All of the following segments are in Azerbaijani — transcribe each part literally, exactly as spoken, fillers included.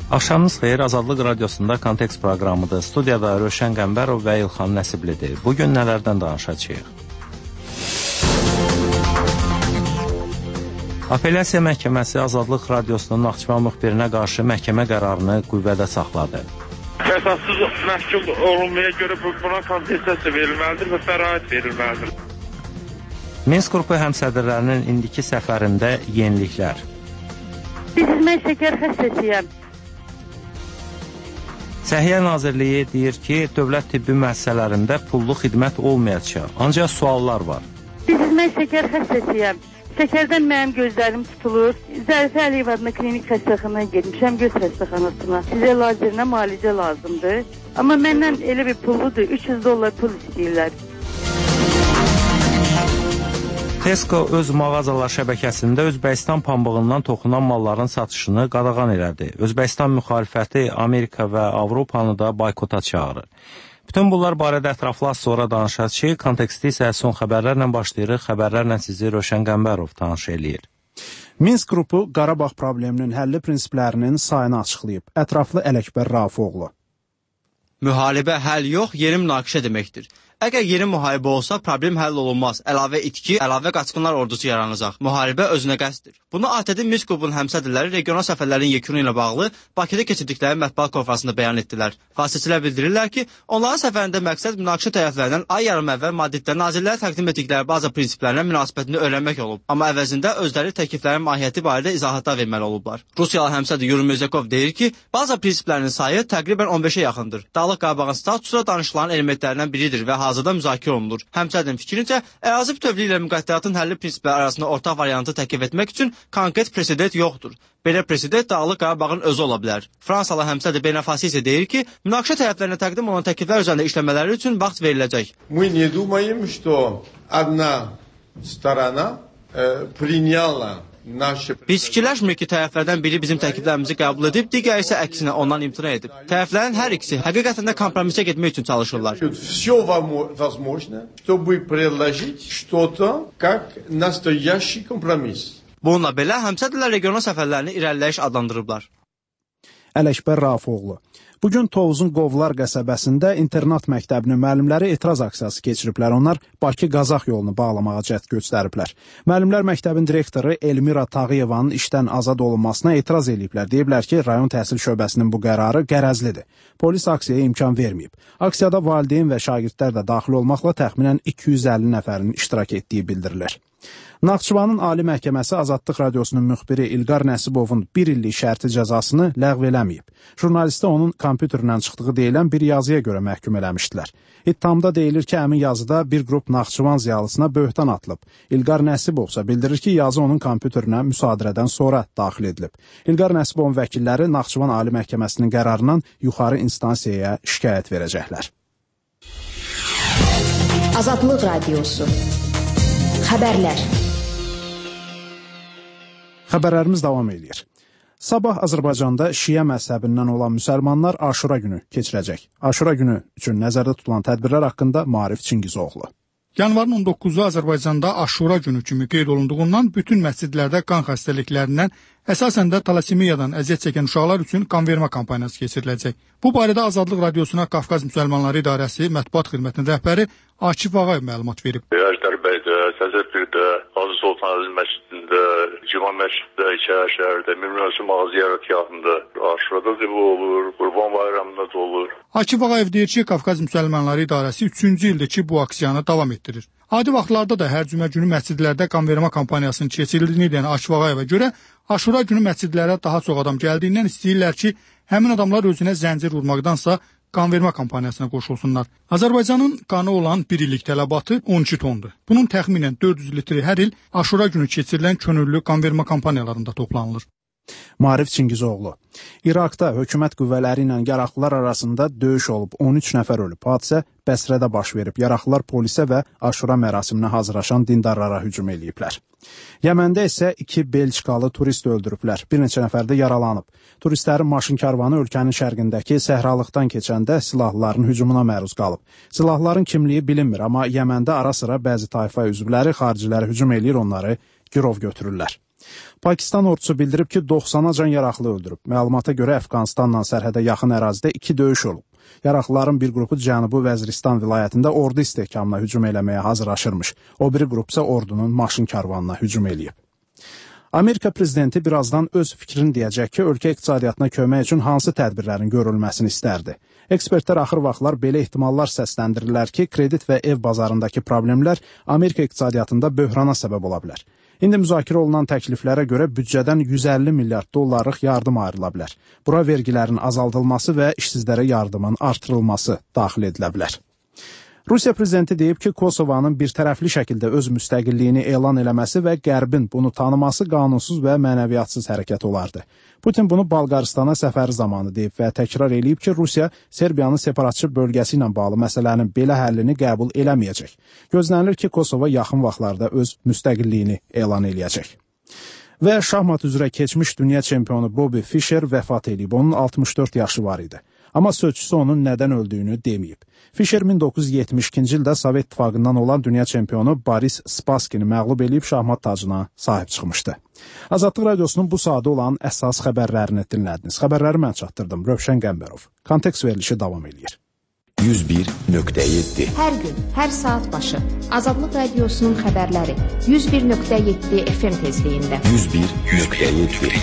Axşamınız xeyir, Azadlıq Radiosunda Kontekst proqramıdır. Studiyada Rövşən Qəmbərov və İlxan Nəsiblidir. Bugün nələrdən danışacağıq? Apellyasiya məhkəməsi Azadlıq Radiosunun Naxçıvan müxbirinə qarşı məhkəmə qərarını qüvvədə saxladı. Əsassız məhkum olunmaya görə buna kompensasiya verilməlidir və bəraət verilməlidir. Minsk qrupu həmsədrlərinin indiki səfərində yeniliklər. Biz mən şəkər xəstəsiyəm. Səhiyyə Nazirliyi deyir ki, dövlət tibbi müəssisələrində pullu xidmət olmayacaq. Ancaq suallar var. Biz mən şəkər xəstəsiyəm. Şəkərdən mənim gözlərim tutulur. Zərifə Əliyev adına klinik xəstəxanaya getmişəm, göz xəstəxanasına. Sizə lazerinə müalicə lazımdır. Amma məndən elə bir pulludur, üç yüz dollar pul istəyirlər. Tesco öz mağazalar şəbəkəsində Özbəkistan pambığından toxunan malların satışını qadağan elədi. Özbəkistan müxalifəti Amerika və Avropanı da boykota çağırır. Bütün bunlar barədə ətraflı az sonra danışacağıq. Konteksti isə son xəbərlərlə başlayırıq. Xəbərlərlə sizi Rövşən Qəmbərov tanış eləyir. Minsk qrupu Qarabağ probleminin həlli prinsiplərinin sayını açıqlayıb. Ətraflı Ələkbər Rafifoğlu. Müharibə həll yox, yeni münaqişə deməkdir. Əgər yeni müharibə olsa, problem həll olunmaz. Əlavə itki, əlavə qaçqınlar ordusu yaranacaq. Müharibə özünə qəsddir. Bunu A T D Minsk qrupunun həmsədrləri regional səfərlərin yekunu ilə bağlı Bakıda keçirdikləri mətbuat konfransında bəyan etdilər. Vasitəçilər bildirirlər ki, onların səfərində məqsəd münaqişə tərəflərindən ay yarım əvvəl Madriddə nazirlərə təqdim etdikləri baza prinsiplərinə münasibətini öyrənmək olub. Amma əvəzində özləri təkliflərin mahiyyəti barədə izahatlar verməli olublar. Rusiyalı həmsədr Yuri Mezekov deyir ki, baza prinsiplərinin sayı təqribən on beşə yaxındır. Dağlıq Qarabağın statusu da danışılan elementlərindən biridir və hazırda müzakirə olunur. Həmsədrin fikrincə, ərazi bütövlüyü ilə müqəddəratın həlli prinsipləri arasında ortaq variantı təklif etmək üçün konkret presedent yoxdur. Belə presedent Dağlıq Qarabağın özü ola bilər. Fransalı həmsədr Benafasi isə deyir ki, münaqişə tərəflərinə təqdim olan təkliflər üzərində işləmələri üçün vaxt veriləcək. Мы не думаем, что одна сторона приняла Biz fikirləşmirik ki, tərəflərdən biri bizim təkliflərimizi qəbul edib, digəri isə əksinə ondan imtina edib. Tərəflərin hər ikisi həqiqətən də kompromisə getmək üçün çalışırlar. Все возможно, чтобы предложить что-то как настоящий компромисс. Bununla belə həmsədrlər regional səfərlərini irəliləyiş adlandırıblar. Ələkbər Rafifoğlu. Bugün Tovuzun Qovlar qəsəbəsində internat məktəbinin müəllimləri etiraz aksiyası keçiriblər. Onlar Bakı Qazax yolunu bağlamağa cəhd göstəriblər. Müəllimlər məktəbin direktoru Elmira Tağıyevanın işdən azad olunmasına etiraz ediblər. Deyiblər ki, rayon təhsil şöbəsinin bu qərarı qərəzlidir. Polis aksiyaya imkan verməyib. Aksiyada valideyn və şagirdlər də daxil olmaqla təxminən iki yüz əlli nəfərin iştirak etdiyi bildirilir. Naxçıvanın Ali Məhkəməsi Azadlıq Radiosunun müxbiri İlqar Nəsibovun bir illik şərti cəzasını ləğv eləməyib. Jurnalistə onun kompüterindən çıxdığı deyilən bir yazıya görə məhkum eləmişdilər. İttihamda deyilir ki, həmin yazıda bir qrup Naxçıvan ziyalısına böhtan atılıb. İlqar Nəsibov isə bildirir ki, yazı onun kompüterinə müsadirədən sonra daxil edilib. İlqar Nəsibovun vəkilləri Naxçıvan Ali Məhkəməsinin qərarından yuxarı instansiyaya şikayət verəcəklər. Azadlıq Radiosu. Xəbərlər. Xəbərlərimiz davam edir. Sabah Azərbaycanda Şiə məzhəbindən olan müsəlmanlar Aşura günü keçirəcək. Aşura günü üçün nəzərdə tutulan tədbirlər haqqında Maarif Çingizoğlu. Yanvarın on doqquzu Azərbaycanda Aşura günü kimi qeyd olunduğundan bütün məscidlərdə qan xəstəliklərindən, əsasən də talasemiyadan əziyyət çəkən uşaqlar üçün qanvermə kampaniyası keçiriləcək. Bu barədə Azadlıq Radiosuna Qafqaz Müsəlmanları İdarəsi mətbuat xidmətinin rəhbəri Akif Ağayev məlumat verib. Əjdərbəydə, Səzəpirdə, Hacı Sultan Əziz məscidində, Cuma məsciddə, İçəri şəhərdə, Mirmünəsi Mağaziyarətgahında, Aşurada da bu olur, Qurban Bayramında da olur. Akif Ağayev deyir ki, Qafqaz Müsəlmanları İdarəsi üçüncü ildir ki, bu aksiyanı davam etdirir. Adi vaxtlarda da hər cümə günü məscidlərdə qanvermə kampaniyasının keçirildiyini deyən Akif Ağayevə görə Aşura günü məscidlərə daha çox adam gəldiyindən istəyirlər ki, həmin adamlar özünə zəncir vurmaqdansa qanvermə kampaniyasına qoşulsunlar. Azərbaycanın qanı olan bir illik tələbatı on iki tondur. Bunun təxminən dörd yüz litri hər il Aşura günü keçirilən könüllü qanvermə kampaniyalarında toplanılır. Maarif Çingizoğlu. İraqda hökumət qüvvələri ilə yaraqlılar arasında döyüş olub, on üç nəfər ölüb. Hadisə Bəsrədə baş verib. Yaraqlılar polisə və Aşura mərasiminə hazırlaşan dindarlara hücum eləyiblər. Yəməndə isə iki Belçikalı turist öldürüblər. Bir neçə nəfər də yaralanıb. Turistlərin maşın karvanı ölkənin şərqindəki səhralıqdan keçəndə silahlıların hücumuna məruz qalıb. Silahlıların kimliyi bilinmir, amma Yəməndə ara sıra bəzi tayfa üzvləri xaricilərə hücum eləyir, onları girov götürürlər. Pakistan ordusu bildirib ki, doxsana can yaraqlı öldürüb. Məlumata görə Əfqanistanla sərhədə yaxın ərazidə iki döyüş olub. Yaraqlıların bir qrupu Cənubi Vəziristan vilayətində ordu istehkamına hücum eləməyə hazırlaşırmış. O biri qrup isə ordunun maşın karvanına hücum eləyib. Amerika prezidenti birazdan öz fikrini deyəcək ki, ölkə iqtisadiyyatına kömək üçün hansı tədbirlərin görülməsini istərdi. Ekspertlər axır vaxtlar belə ehtimallar səsləndirirlər ki, kredit və ev bazarındakı problemlər Amerika iqtisadiyyatında böhrana səbəb ola bilər. İndi müzakirə olunan təkliflərə görə büdcədən yüz əlli milyard dollarlıq yardım ayrıla bilər. Bura vergilərin azaldılması və işsizlərə yardımın artırılması daxil edilə bilər. Rusiya prezidenti deyib ki, Kosovanın bir tərəfli şəkildə öz müstəqilliyini elan eləməsi və Qərbin bunu tanıması qanunsuz və mənəviyyatsız hərəkət olardı. Putin bunu Balqaristana səfəri zamanı deyib və təkrar eləyib ki, Rusiya Serbiyanın separatçı bölgəsi ilə bağlı məsələnin belə həllini qəbul eləməyəcək. Gözlənilir ki, Kosova yaxın vaxtlarda öz müstəqilliyini elan eləyəcək. Və şahmat üzrə keçmiş dünya çempionu Bobby Fischer vəfat edib. Onun altmış dörd yaşı var idi. Amma sözçüsü onun nədən öldüyünü deməyib. Fischer min doqquz yüz yetmiş ikinci ildə Sovet İttifaqından olan dünya çempionu Boris Spaskini məğlub edib şahmat tacına sahib çıxmışdı. Azadlıq Radiosunun bu saatı olan əsas xəbərlərini dinlədiniz. Xəbərləri mən çatdırdım. Rövşən Qəmbərov. Kontekst verilişi davam edir. yüz bir nöqtə yeddi. Hər gün, hər saat başı Azadlıq Radiosunun xəbərləri yüz bir nöqtə yeddi F M tezliyində. yüz bir nöqtə yeddi.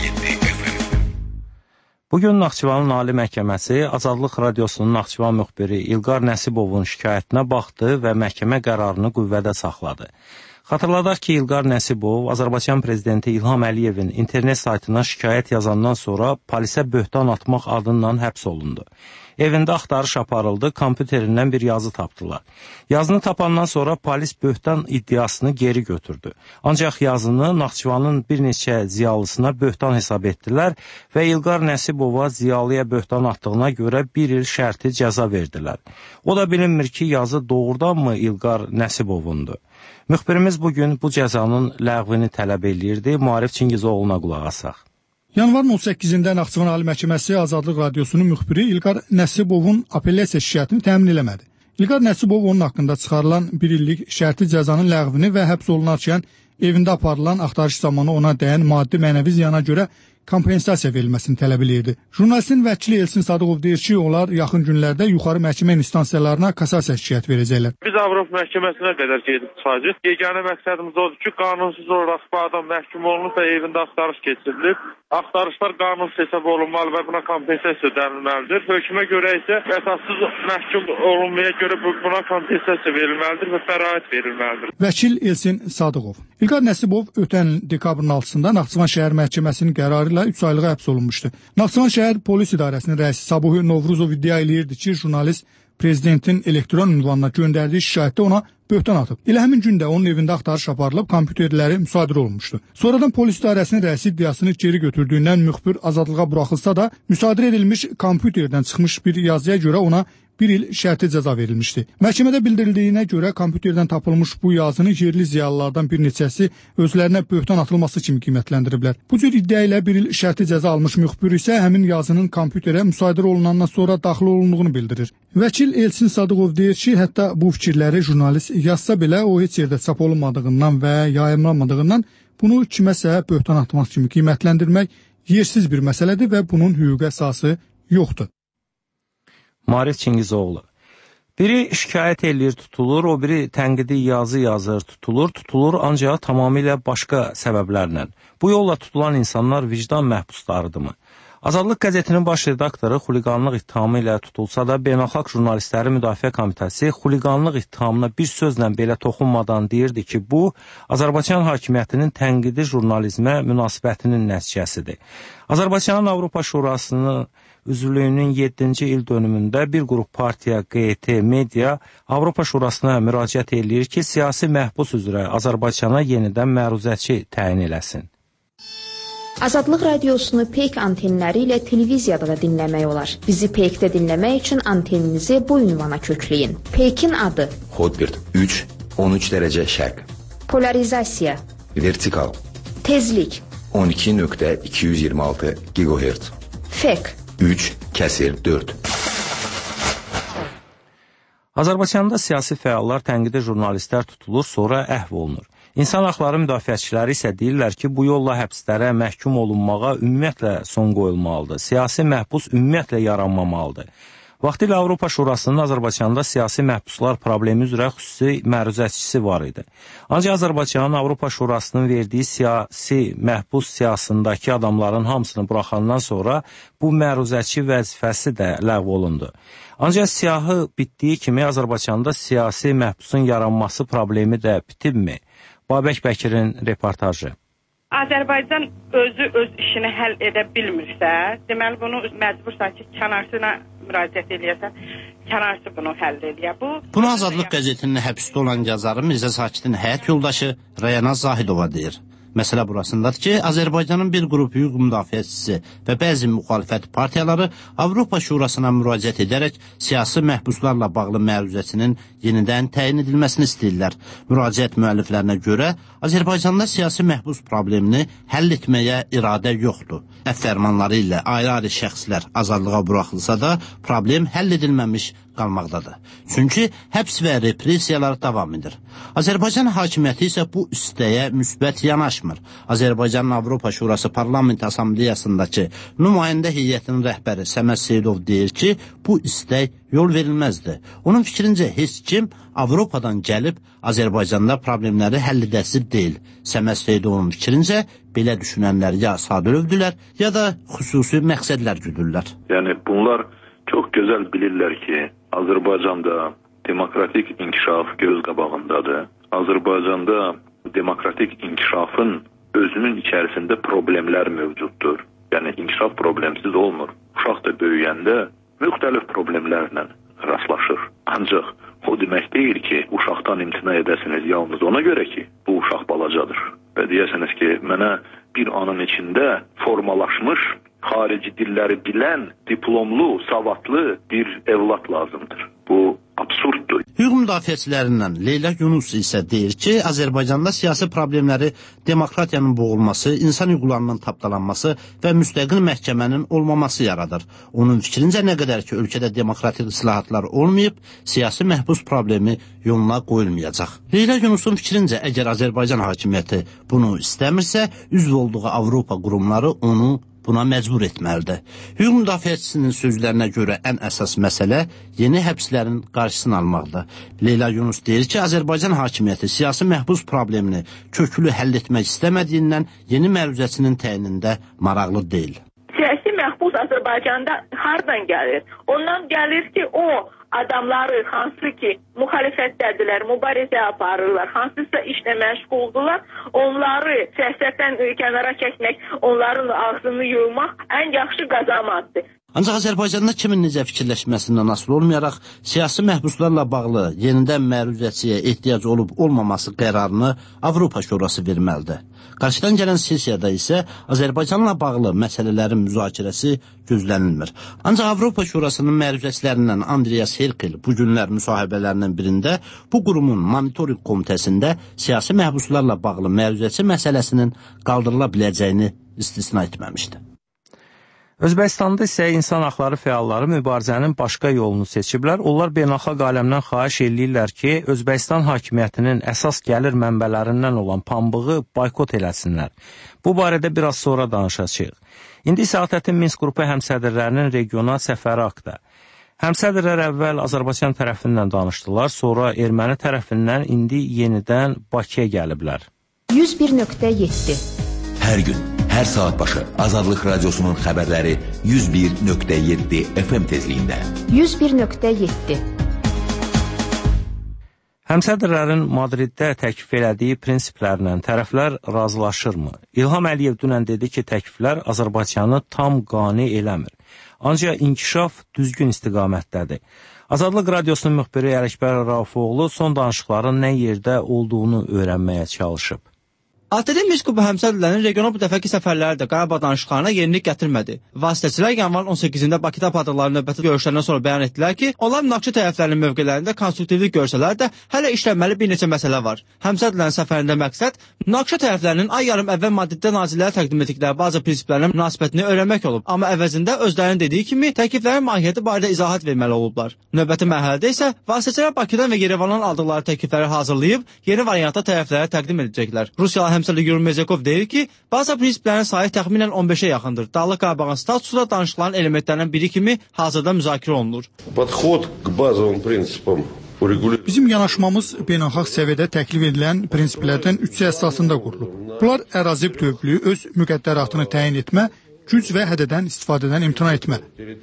Bugün Naxçıvanın Ali Məhkəməsi Azadlıq Radiosunun Naxçıvan müxbiri İlqar Nəsibovun şikayətinə baxdı və məhkəmə qərarını qüvvədə saxladı. Xatırladaq ki, İlqar Nəsibov Azərbaycan prezidenti İlham Əliyevin internet saytına şikayət yazandan sonra polisə böhtan atmaq adından həbs olundu. Evində axtarış aparıldı, kompüterindən bir yazı tapdılar. Yazını tapandan sonra polis böhtan iddiasını geri götürdü. Ancaq yazını Naxçıvanın bir neçə ziyalısına böhtan hesab etdilər və İlqar Nəsibova ziyalıya böhtan atdığına görə bir il şərti cəza verdilər. O da bilinmir ki, yazı doğrudanmı İlqar Nəsibovundur. Müxbirimiz bugün bu cəzanın ləğvini tələb eləyirdi. Maarif Çingizoğlu'na qulaq asaq. Yanvarın on səkkizində Naxçıvan Ali Məhkəməsi Azadlıq Radiosunun müxbiri İlqar Nəsibovun apellyasiya şikayətini təmin eləmədi. İlqar Nəsibov onun haqqında çıxarılan bir illik şərti cəzanın ləğvini və həbs olunarkən evində aparılan axtarış zamanı ona dəyən maddi mənəvi ziyana görə kompensasiya verilməsini tələb edirdi. Jurnalistin vəkili Elsin Sadıqov deyir ki, onlar yaxın günlərdə yuxarı məhkəmə instansiyalarına kassasiya şikayət verəcəklər. Biz Avropa məhkəməsinə qədər gedib çıxacağıq. Yeganə məqsədimiz odur ki, qanunsuz olaraq bu adam məhkum olunub və evində axtarış keçirilib. Axtarışlar qanunsuz hesab olunmalı və buna kompensasiya ödənilməlidir. Hökmə görə isə əsassız məhkum olunmaya görə buna kompensasiya verilməlidir və bəraət verilməlidir. Vəkil Elsin Sadıqov. İlqar Nəsibov ötən dekabrın altısında Naxçıvan şəhər məhkəməsinin qərarı ilə üç aylığa həbs olunmuşdu. Naxçıvan şəhər polis idarəsinin rəisi Sabuhi Novruzov iddia eləyirdi ki, jurnalist prezidentin elektron ünvanına göndərdiyi şikayətdə ona böhtan atıb. Elə həmin gündə onun evində axtarış aparılıb, kompüterləri müsadirə olunmuşdu. Sonradan polis idarəsinin rəisi iddiasını geri götürdüyündən müxbir azadlığa buraxılsa da, müsadirə edilmiş kompüterdən çıxmış bir yazıya görə ona bir il şərti cəza verilmişdi. Məhkəmədə bildirildiyinə görə kompüterdən tapılmış bu yazını yerli ziyalılardan bir neçəsi özlərinə böhtan atılması kimi qiymətləndiriblər. Bu cür iddia ilə bir il şərti cəza almış müxbir isə həmin yazının kompüterə müsadirə olunandan sonra daxil olunduğunu bildirir. Vəkil Elsin Sadıqov deyir ki, hətta bu fikirləri jurnalist yazsa belə o heç yerdə çap olunmadığından və yayımlanmadığından bunu kiməsə böhtan atmaq kimi qiymətləndirmək yersiz bir məsələdir və bunun hüquqi əsası yoxdur. Maarif Çingizoğlu. Biri şikayət eləyir, tutulur, o biri tənqidi yazı yazır, tutulur, tutulur, ancaq tamamilə başqa səbəblərlə. Bu yolla tutulan insanlar vicdan məhbuslarıdırmı? Azadlıq qəzetinin baş redaktoru xuliqanlıq ittihamı ilə tutulsa da, Beynəlxalq Jurnalistləri Müdafiə Komitəsi xuliqanlıq ittihamına bir sözlə belə toxunmadan deyirdi ki, bu, Azərbaycan hakimiyyətinin tənqidi jurnalizmə münasibətinin nəticəsidir. Azərbaycanın Avropa Şurasının üzvlüyünün yeddinci il dönümündə bir qrup partiya, Q T, media Avropa Şurasına müraciət eləyir ki, siyasi məhbus üzrə Azərbaycana yenidən məruzəçi təyin eləsin. Azadlıq Radiosunu Peyk antenləri ilə televiziyada da dinləmək olar. Bizi Peykdə dinləmək üçün anteninizi bu ünvana kökləyin. Peykin adı Hotbird üç on üç dərəcə şərq. Polarizasiya Vertikal Tezlik on iki nöqtə iki yüz iyirmi altı gigahertz. Fek üç kəsir dörd. Azərbaycanda siyasi fəallar, tənqidi jurnalistlər tutulur, sonra əhv olunur. İnsan haqları müdafiəçiləri isə deyirlər ki, bu yolla həbslərə məhkum olunmağa ümumiyyətlə son qoyulmalıdır. Siyasi məhbus ümumiyyətlə yaranmamalıdır. Vaxtilə Avropa Şurasının Azərbaycanda siyasi məhbuslar problemi üzrə xüsusi məruzəçisi var idi. Ancaq Azərbaycanın Avropa Şurasının verdiyi siyasi məhbus siyasındakı adamların hamısını buraxandan sonra bu məruzəçi vəzifəsi də ləğv olundu. Ancaq siyahı bitdiyi kimi Azərbaycanda siyasi məhbusun yaranması problemi də bitibmi? Babək Bəkirin reportajı. Azərbaycan özü öz işini həll edə bilmirsə, deməli bunu məcbursan ki, kənarçına müraciət eləyəsən, kənarçı bunu həll edir. Bu Bunu Azadlıq qəzetinin həbsdə olan yazarı Mirzə Sakitin həyat yoldaşı Rayana Zahidova deyir. Məsələ burasındadır ki, Azərbaycanın bir qrup hüquq müdafiəçisi və bəzi müxalifət partiyaları Avropa Şurasına müraciət edərək siyasi məhbuslarla bağlı məruzəsinin yenidən təyin edilməsini istəyirlər. Müraciət müəlliflərinə görə Azərbaycanda siyasi məhbus problemini həll etməyə iradə yoxdur. Əf fərmanları ilə ayrı-ayrı şəxslər azadlığa buraxılsa da problem həll edilməmiş qalmaqdadır. Çünki həbs və repressiyalar davam edir. Azərbaycan hakimiyyəti isə bu istəyə müsbət yanaşmır. Azərbaycanın Avropa Şurası Parlament Assambleyasındakı nümayəndə heyətinin rəhbəri Səməd Seyidov deyir ki, bu istək yol verilməzdir. Onun fikrincə heç kim Avropadan gəlib Azərbaycanda problemləri həll edəsi deyil. Səməd Seyidovun fikrincə belə düşünənlər ya sadəlövdülər, ya da xüsusi məqsədlər güdürlər. Yəni bunlar çox gözəl bilirlər ki, Azərbaycanda demokratik inkişaf göz qabağındadır. Azərbaycanda demokratik inkişafın özünün içərisində problemlər mövcuddur. Yəni inkişaf problemsiz olmur. Uşaq da böyüyəndə müxtəlif problemlərlə rastlaşır. Ancaq o demək deyil ki, uşaqdan imtina edəsiniz yalnız ona görə ki, bu uşaq balacadır. Və deyəsiniz ki, mənə bir anın içində formalaşmış, xarici dilləri bilən, diplomlu, savadlı bir evlat lazımdır. Bu absurddur. Hüquq müdafiəçilərindən Leyla Yunus isə deyir ki, Azərbaycanda siyasi problemləri demokratiyanın boğulması, insan hüquqlarının tapdalanması və müstəqil məhkəmənin olmaması yaradır. Onun fikrincə nə qədər ki, ölkədə demokratik islahatlar olmayıb, siyasi məhbus problemi yoluna qoyulmayacaq. Leyla Yunusun fikrincə, əgər Azərbaycan hakimiyyəti bunu istəmirsə, üzv olduğu Avropa qurumları onu buna məcbur etməlidir. Hüquq müdafiəçisinin sözlərinə görə ən əsas məsələ yeni həbslərin qarşısını almaqdır. Leyla Yunus deyir ki, Azərbaycan hakimiyyəti siyasi məhbus problemini köklü həll etmək istəmədiyindən yeni məruzəçinin təyinində maraqlı deyil. Siyasi məhbus Azərbaycanda hardan gəlir? Ondan gəlir ki, o adamları hansı ki müxalifətdədirlər, mübarizə aparırlar, hansısa işlə məşğuldular, onları siyasətdən kənara çəkmək, onların ağzını yuymaq ən yaxşı qazamatdır. Ancaq Azərbaycanda kimin necə fikirləşməsindən asılı olmayaraq, siyasi məhbuslarla bağlı yenidən məruzəçiyə ehtiyac olub olmaması qərarını Avropa Şurası verməlidir. Qarşıdan gələn sessiyada isə Azərbaycanla bağlı məsələlərin müzakirəsi gözlənilmir. Ancaq Avropa Şurasının məruzəçilərindən Andreas Herkel bu günlər müsahibələrinin birində bu qurumun monitoring komitəsində siyasi məhbuslarla bağlı məruzəçi məsələsinin qaldırıla biləcəyini istisna etməmişdi. Özbəkistanda isə insan haqları fəalları mübarizənin başqa yolunu seçiblər. Onlar beynəlxalq aləmdən xahiş eləyirlər ki, Özbəkistan hakimiyyətinin əsas gəlir mənbələrindən olan pambığı boykot eləsinlər. Bu barədə biraz sonra danışacağıq. İndi isə ATƏT-in Minsk qrupu həmsədrlərinin regional səfəri haqda. Həmsədrlər əvvəl Azərbaycan tərəfindən danışdılar, sonra erməni tərəfindən indi yenidən Bakıya gəliblər. yüz bir nöqtə yeddi Hər gün, hər saat başı Azadlıq Radiosunun xəbərləri yüz bir nöqtə yeddi F M tezliyində. yüz bir nöqtə yeddi Həmsədrlərin Madriddə təklif elədiyi prinsiplərlə tərəflər razılaşırmı? İlham Əliyev dünən dedi ki, təkliflər Azərbaycanı tam qane eləmir. Ancaq inkişaf düzgün istiqamətdədir. Azadlıq Radiosunun müxbiri Ələkbər Raufoğlu son danışıqların nə yerdə olduğunu öyrənməyə çalışıb. A T D Minsk klubu həmsədrlərinin regional bu dəfəki səfərləri də Qarabağ danışıqlarına yenilik gətirmədi. Vasitəçilər yanvarın on səkkizində Bakıda apardıqları növbəti görüşlərindən sonra bəyan etdilər ki, onlar münaqişə tərəflərinin mövqelərində konstruktivlik görsələr də hələ işlənməli bir neçə məsələ var. Həmsədrlərin səfərində məqsəd münaqişə tərəflərinin ay yarım əvvəl Madriddə nazirlərə təqdim etdikləri bazı prinsiplərinə münasibətini öyrənmək olub, amma əvəzində özlərinin dediyi kimi təkliflərin mahiyyəti barədə izahat verməli olublar. Növbəti mərhələdə isə vasitəçilər Bakıdan və Yerevandan aldıqları təklifləri hazırlayıb yeni variantda tərəflərə təqdim edəcəklər. Rusiyalı həmsədr Yuri Mezekov deyir ki, bazı prinsiplərin sayı təxminən on beşə yaxındır. Dağlıq Qarabağın statusu da danışılan elementlərindən biri kimi hazırda müzakirə olunur. Podxod k bazovым prinsipam. Bizim yanaşmamız beynəlxalq səviyyədə təklif edilən prinsiplərdən üçü əsasında qurulub. Bunlar ərazi bütövlüyü, öz müqəddəratını təyin etmə, güc və hədədən istifadədən imtina etmə.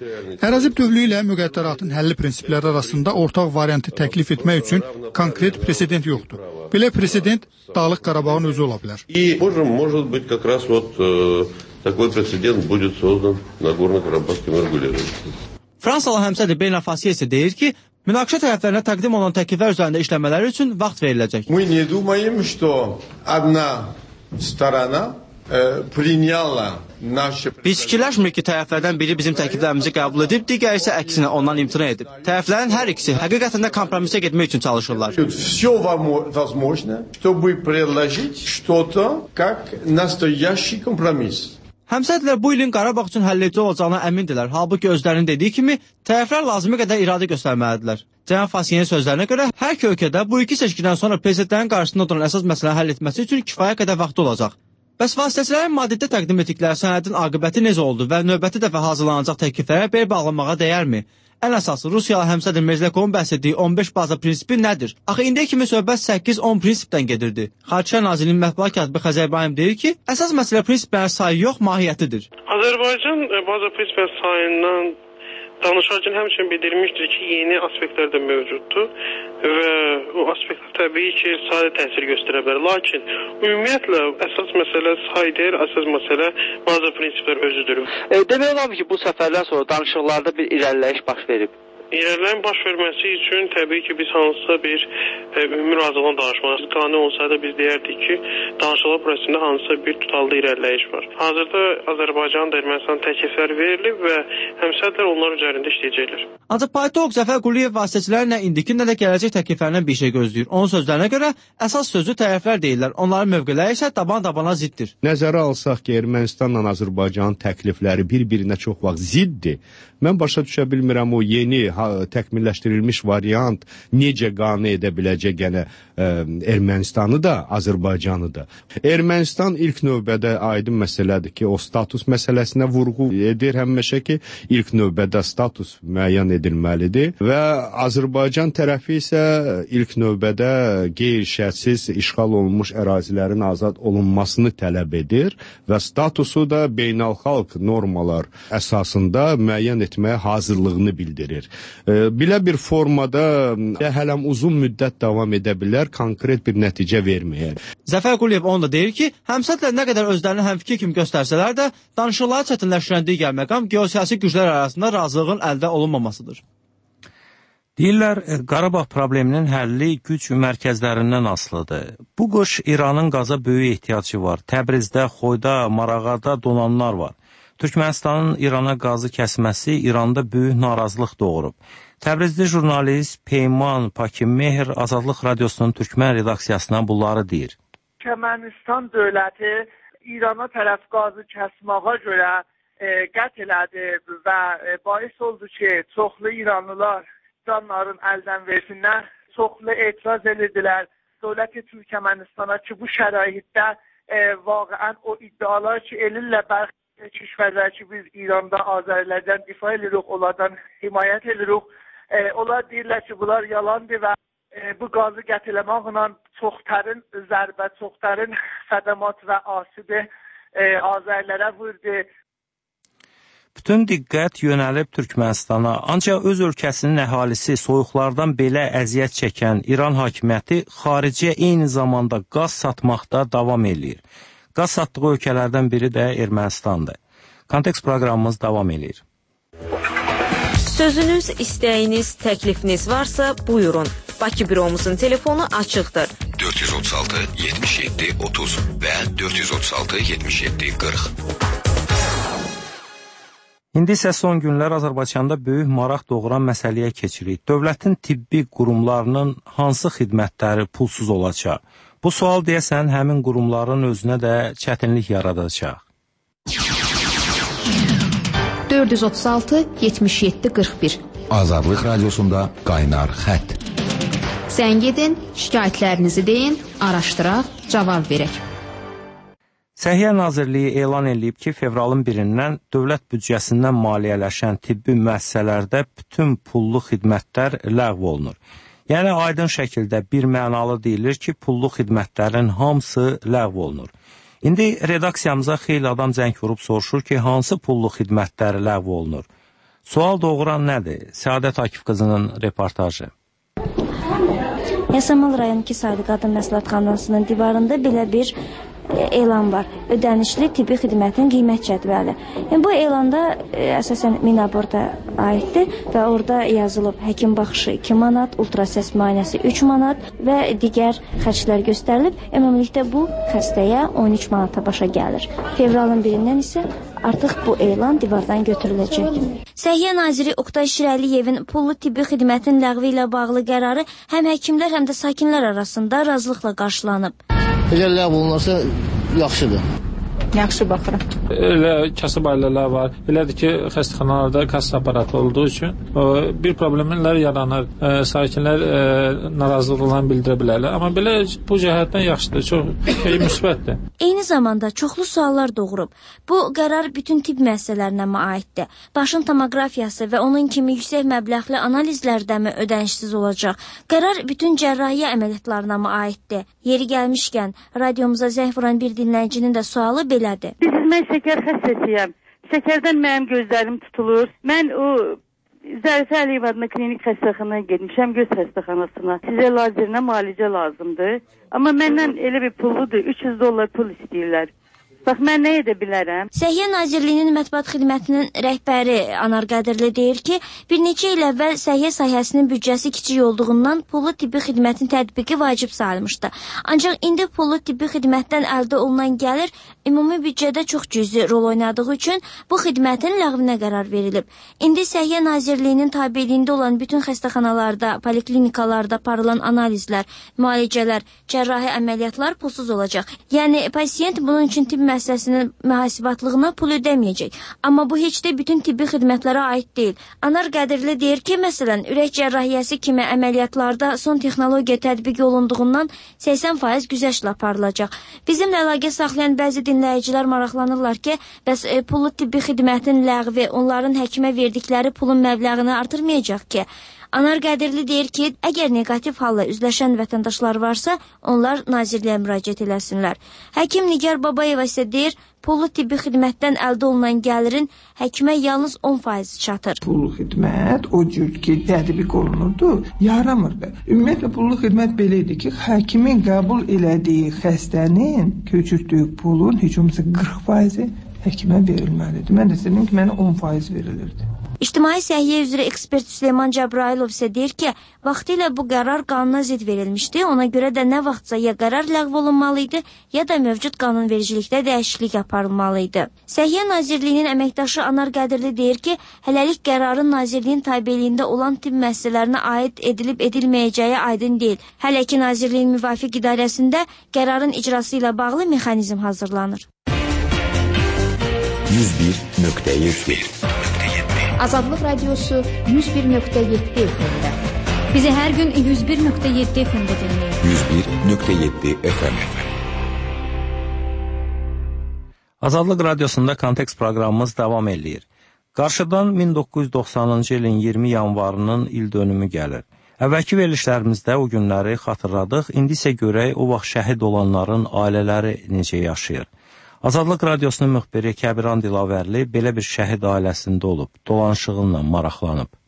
Ərazi bütövlüyü ilə müqəddəratın həlli prinsipləri arasında ortaq variantı təklif etmək üçün konkret presedent yoxdur. Belə presedent Dağlıq Qarabağın özü ola bilər. И может, может быть, как раз вот э, такой прецедент будет создан Нагорно-Карабахским регулированием. Fransalı həmsədr Bernard Fassier isə deyir ki, münaqişə tərəflərinə təqdim olunan təkliflər üzərində işləmələri üçün vaxt veriləcək. Мы не думаем, что одна сторона э, приняла наши... Biz fikirləşmirik ki, tərəflərdən biri bizim təkliflərimizi qəbul edib, digəri isə əksinə ondan imtina edib. Tərəflərin hər ikisi həqiqətən də kompromisə getmək üçün çalışırlar. Все возможно, чтобы предложить что-то как настоящий компромисс. Həmsədrlər bu ilin Qarabağ üçün həlledici olacağına əmindirlər. Halbuki özlərinin dediyi kimi, tərəflər lazımi qədər iradə göstərməlidirlər. Cənab Fassierin sözlərinə görə, hər iki ölkədə bu iki seçkidən sonra prezidentlərin qarşısında duran əsas məsələni həll etməsi üçün kifayət qədər vaxtı olacaq. Bəs vasitəçilərin Madriddə təqdim etdikləri sənədin aqibəti necə oldu və növbəti dəfə hazırlanacaq təkliflərə bel bağlamağa dəyərmi? Ən əsası, Rusiyalı həmsədr Mezlekovun bəhs etdiyi on beş baza prinsipi nədir? Axı indiyə kimi söhbət səkkiz on prinsipdən gedirdi. Xarici Nazirliyinin mətbuat katibi Xəzər İbrahim deyir ki, əsas məsələ prinsiplərin sayı yox, mahiyyətidir. Azərbaycan baza prinsiplərin sayından danışarkən həmçinin bildirmişdir ki, yeni aspektlər də mövcuddur və o aspektlər təbii ki, sadə təsir göstərə bilər. Lakin ümumiyyətlə əsas məsələ say deyil, əsas məsələ bazı prinsiplər özüdür. E, demək olar ki, bu səfərdən sonra danışıqlarda bir irəliləyiş baş verib. İrəliləyin baş verməsi üçün təbii ki, biz hansısa bir e, ümumi razılığın danışmalıyıq. Qanuni olsaydı biz deyərdik ki, danışıqlar prosesində hansısa bir tutallı irəliləyiş var. Hazırda Azərbaycan da Ermənistan təklifləri verilib və həmsədrlər onlar üzərində işləyəcəklər. Ancaq politolog Zəfər Quliyev vasitəçilərlə indiki nə də gələcək təkliflərindən bir şey gözləyir. Onun sözlərinə görə əsas sözü tərəflər deyirlər. Onların mövqeləri isə taban-tabana ziddir. Nəzərə alsaq ki, Ermənistanla Azərbaycanın təklifləri bir-birinə çox vaxt ziddir. Mən başa düşə bilmirəm o yeni ha, təkmilləşdirilmiş variant necə qane edə biləcək yəni ə, Ermənistanı da, Azərbaycanı da. Ermənistan ilk növbədə aydın məsələdir ki, o status məsələsinə vurğu edir həmişə ki, ilk növbədə status müəyyən edilməlidir və Azərbaycan tərəfi isə ilk növbədə qeyri-şərtsiz işğal olunmuş ərazilərin azad olunmasını tələb edir və statusu da beynəlxalq normalar əsasında müəyyən etməyə hazırlığını bildirir. Belə bir formada hələm uzun müddət davam edə bilər, konkret bir nəticə verməyər. Zəfər Quliyev onu da deyir ki, həmsədrlər nə qədər özlərini həmfikir kimi göstərsələr də, danışıqları çətinləşdirən digər məqam geosiyasi güclər arasında razılığın əldə olunmamasıdır. Deyirlər, Qarabağ probleminin həlli güc mərkəzlərindən asılıdır. Bu qış İranın qaza böyük ehtiyacı var. Təbrizdə, Xoyda, Marağada donanlar var. Türkmənistanın İrana qazı kəsməsi İranda böyük narazılıq doğurub. Təbrizli jurnalist Peyman Pakimmehr Azadlıq Radiosunun Türkmən redaksiyasına bunları deyir. Türkmənistan dövləti İrana tərəf qazı kəsməyə görə e, qət elədi və e, bahis oldu ki, çoxlu İranlılar canların əldən versinlər, çoxlu etiraz edirdilər dövləti Türkmənistana ki, bu şəraitdə e, vaqəən o iddialar ki, elillə bərx kişvərlər ki, biz İranda Azərlərdən ifa edirik, onlardan himayət edirik. E, onlar deyirlər ki, bunlar yalandır və e, bu qazı gətirləməklə çoxtərin zərbə, çoxtərin xədəmat və asibi e, Azərlərə vurdu. Bütün diqqət yönəlib Türkmənistana, ancaq öz ölkəsinin əhalisi soyuqlardan belə əziyyət çəkən İran hakimiyyəti xariciyə eyni zamanda qaz satmaqda davam edir. Qaz satdığı ölkələrdən biri də Ermənistandır. Kontekst proqramımız davam edir. Sözünüz, istəyiniz, təklifiniz varsa buyurun. Bakı büromuzun telefonu açıqdır. dörd yüz otuz altı yetmiş yeddi otuz və dörd yüz otuz altı yetmiş yeddi qırx. İndi isə son günlər Azərbaycanda böyük maraq doğuran məsələyə keçirik. Dövlətin tibbi qurumlarının hansı xidmətləri pulsuz olacaq? Bu sual deyəsən həmin qurumların özünə də çətinlik yaradacaq. dörd yüz otuz altı yetmiş yeddi qırx bir Azadlıq Radiosunda qaynar xətt. Zəng edin, şikayətlərinizi deyin, araşdıraq, cavab verək. Səhiyyə Nazirliyi elan edib ki, fevralın birindən dövlət büdcəsindən maliyyələşən tibbi müəssisələrdə bütün pullu xidmətlər ləğv olunur. Yəni, aydın şəkildə bir mənalı deyilir ki, pullu xidmətlərin hamısı ləğv olunur. İndi redaksiyamıza xeyli adam zəng vurub soruşur ki, hansı pullu xidmətlər ləğv olunur? Sual doğuran nədir? Səadət Akif qızının reportajı. Yasamal rayon iki saylı qadın məsləhətxanasının divarında belə bir elan var. Ödənişli tibbi xidmətin qiymət cədvəli. Yəni, bu elanda e, əsasən Minaborda aiddir və orada yazılıb həkim baxışı iki manat, ultrasəs müayinəsi üç manat və digər xərclər göstərilib. Ümumilikdə bu xəstəyə on üç manata başa gəlir. Fevralın birindən isə artıq bu elan divardan götürüləcək. Səhiyyə naziri Oqtay Şirəliyevin pullu tibbi xidmətin ləğvi ilə bağlı qərarı həm həkimlər, həm də sakinlər arasında razılıqla qarşılanıb. Əgər ləğv olunarsa, yaxşıdır. Yaxşı baxıram. Elə kasıb ailələr var. Elədir ki, xəstəxanalarda kassa aparatı olduğu üçün bir problemlər yaranır. E, sakinlər e, narazılıqlarını bildirə bilərlər. Amma belə bu cəhətdən yaxşıdır, çox şey müsbətdir. Eyni zamanda çoxlu suallar doğurub. Bu qərar bütün tibb müəssisələrinə mi aiddir? Başın tomografiyası və onun kimi yüksək məbləğli analizlərdəmi ödənişsiz olacaq? Qərar bütün cərrahiyyə əməliyyatlarına mı aiddir? Yeri gəlmişkən, radiomuza zəng vuran bir dinləyicinin də sualı belədir. Biz mən şəkər xəstəsiyəm. Şəkərdən mənim gözlərim tutulur. Mən o Zərifə Əliyev adına klinik xəstəxanaya getmişəm, göz xəstəxanasına. Sizə lazerinə müalicə lazımdır. Amma məndən elə bir pulludur, üç yüz dollar pul istəyirlər. Bax, mən nə edə bilərəm? Səhiyyə Nazirliyinin mətbuat xidmətinin rəhbəri Anar Qədirli deyir ki, bir neçə il əvvəl səhiyyə sahəsinin büdcəsi kiçik olduğundan pullu tibbi xidmətin tətbiqi vacib sayılmışdı. Ancaq indi pullu tibbi xidmətdən əldə olunan gəlir ümumi büdcədə çox cüzi rol oynadığı üçün bu xidmətin ləğvinə qərar verilib. İndi Səhiyyə Nazirliyinin tabeliyində olan bütün xəstəxanalarda, poliklinikalarda aparılan analizlər, müalicələr, cərrahi əməliyyatlar pulsuz olacaq. Yəni, pasiyent bunun üçün tibb müəssisəsinin mühasibatlığına pul ödəməyəcək. Amma bu heç də bütün tibbi xidmətlərə aid deyil. Anar Qədirli deyir ki, məsələn, ürək cərrahiyyəsi kimi əməliyyatlarda son texnologiya tətbiq olunduğundan səksən faiz güzəştlə aparılacaq. Bizimlə əlaqə saxlayan bəzi dinləyicilər maraqlanırlar ki, bəs e, pullu tibbi xidmətin ləğvi onların həkimə verdikləri pulun məbləğini artırmayacaq ki? Anar Qədirli deyir ki, əgər negativ halla üzləşən vətəndaşlar varsa, onlar nazirliyə müraciət eləsinlər. Həkim Nigar Babayeva isə deyir, pullu tibbi xidmətdən əldə olunan gəlirin həkimə yalnız on faiz çatır. Pullu xidmət o cür ki, tətbiq olunurdu, yaramırdı. Ümumiyyətlə, pullu xidmət belə idi ki, həkimin qəbul elədiyi xəstənin köçürdüyü pulun heç olmasa qırx faizi həkimə verilməlidir. Mən də istədim ki, mənə on faiz verilirdi. İctimai Səhiyyə üzrə ekspert Süleyman Cəbrailov isə deyir ki, vaxtilə bu qərar qanuna zidd verilmişdi. Ona görə də nə vaxtsa ya qərar ləğv olunmalı idi, ya da mövcud qanunvericilikdə dəyişiklik aparılmalı idi. Səhiyyə Nazirliyinin əməkdaşı Anar Qədirli deyir ki, hələlik qərarın Nazirliyin tabeliyində olan tibb müəssisələrinə aid edilib edilməyəcəyi aydın deyil. Hələ ki Nazirliyin müvafiq idarəsində qərarın icrası ilə bağlı mexanizm hazırlanır. yüz bir nöqtə yeddi Azadlıq Radiosu yüz bir nöqtə yeddi F M-də. Bizi hər gün yüz bir nöqtə yeddi F M-də dinləyin. yüz bir nöqtə yeddi F M. Azadlıq Radiosunda Kontekst proqramımız davam edir. Qarşıdan min doqquz yüz doxsanıncı ilin iyirmi yanvarının il dönümü gəlir. Əvvəlki verilişlərimizdə o günləri xatırladıq, indi isə görək o vaxt şəhid olanların ailələri necə yaşayır. Azadlıq Radiosunun müxbiri Kəbiran Dilavərli belə bir şəhid ailəsində olub, dolanışığınla maraqlanıb.